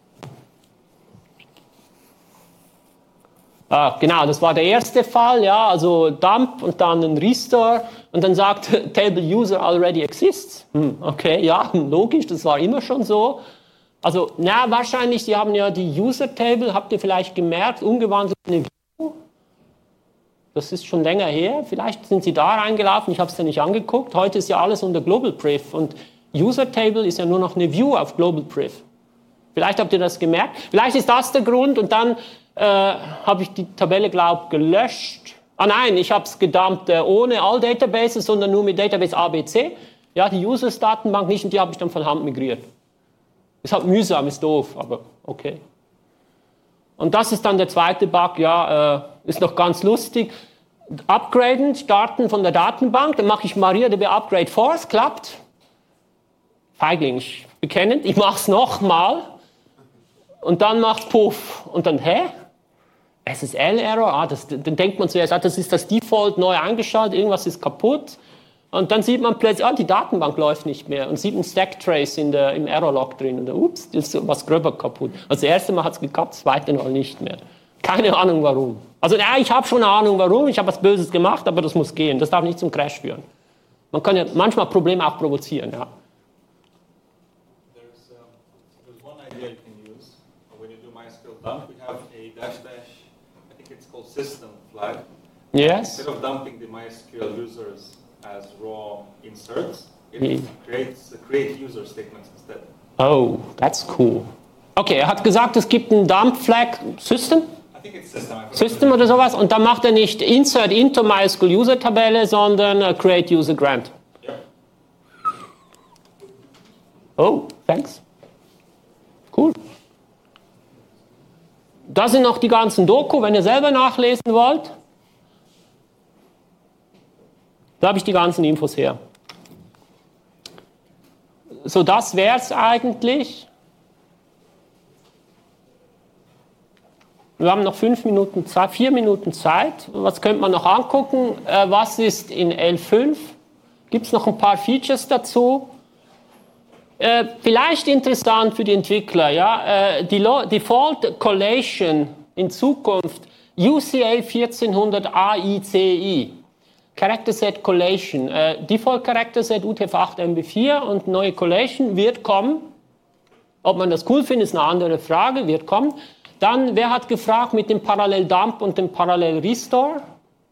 Ah, genau, das war der erste Fall, ja, also Dump und dann ein Restore und dann sagt Table User already exists. Okay, ja, logisch, das war immer schon so. Also, na, wahrscheinlich, Sie haben ja die User Table, habt ihr vielleicht gemerkt, umgewandelt in eine View. Das ist schon länger her, vielleicht sind Sie da reingelaufen, ich habe es ja nicht angeguckt. Heute ist ja alles unter Global Priv und User Table ist ja nur noch eine View auf Global Priv. Vielleicht habt ihr das gemerkt, vielleicht ist das der Grund und dann habe ich die Tabelle, glaube ich, gelöscht. Ah nein, ich habe es gedumpt ohne All Databases, sondern nur mit Database ABC. Ja, die Users-Datenbank nicht und die habe ich dann von Hand migriert. Ist halt mühsam, ist doof, aber okay. Und das ist dann der zweite Bug, ja, ist noch ganz lustig. Upgraden, starten von der Datenbank, dann mache ich MariaDB Upgrade Force, klappt. Feigling, bekennend, ich mache es nochmal. Und dann macht Puff. Und dann, hä? SSL-Error? Dann denkt man zuerst, das ist das Default neu eingeschaltet, irgendwas ist kaputt. Und dann sieht man plötzlich, die Datenbank läuft nicht mehr. Und sieht ein Stack-Trace im Error-Log drin. Und dann, ups, das ist was gröber kaputt. Also das erste Mal hat es geklappt, das zweite Mal nicht mehr. Keine Ahnung warum. Also ja, ich habe schon eine Ahnung warum, ich habe was Böses gemacht, aber das muss gehen. Das darf nicht zum Crash führen. Man kann ja manchmal Probleme auch provozieren, ja. There's one idea you can use when you do MySQL dump. We have a -- I think it's called system applied. Yes. Instead of dumping the MySQL users as raw inserts, it Yeah. creates create user statements instead. Oh, that's cool. Okay, er hat gesagt, es gibt ein Dump Flag System. I think it's system. I forgot System oder sowas. Und dann macht er nicht Insert into MySQL User Tabelle, sondern Create User Grant. Yeah. Oh, thanks. Cool. Da sind noch die ganzen Doku, wenn ihr selber nachlesen wollt. Da habe ich die ganzen Infos her. So, das wäre es eigentlich. Wir haben noch 4 Minuten Zeit. Was könnte man noch angucken? Was ist in L5? Gibt es noch ein paar Features dazu? Vielleicht interessant für die Entwickler, ja? Die Default Collation in Zukunft UCL 1400 AICI. Character Set Collation. Default Character Set UTF-8 MB4 und neue Collation wird kommen. Ob man das cool findet, ist eine andere Frage, wird kommen. Dann, wer hat gefragt mit dem Parallel Dump und dem Parallel Restore?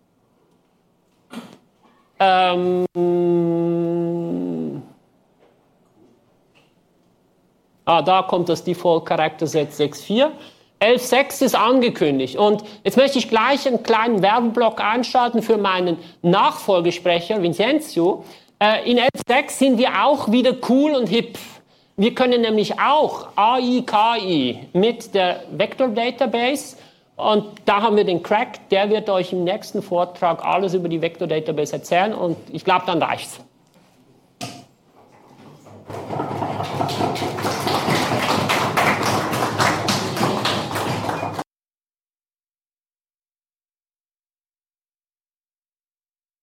Da kommt das Default Character Set 6.4. 11.6 ist angekündigt. Und jetzt möchte ich gleich einen kleinen Werbeblock einschalten für meinen Nachfolgesprecher Vincenzo. In 11.6 sind wir auch wieder cool und hip. Wir können nämlich auch AI-KI mit der Vector Database und da haben wir den Crack, der wird euch im nächsten Vortrag alles über die Vector Database erzählen und ich glaube, dann reicht's.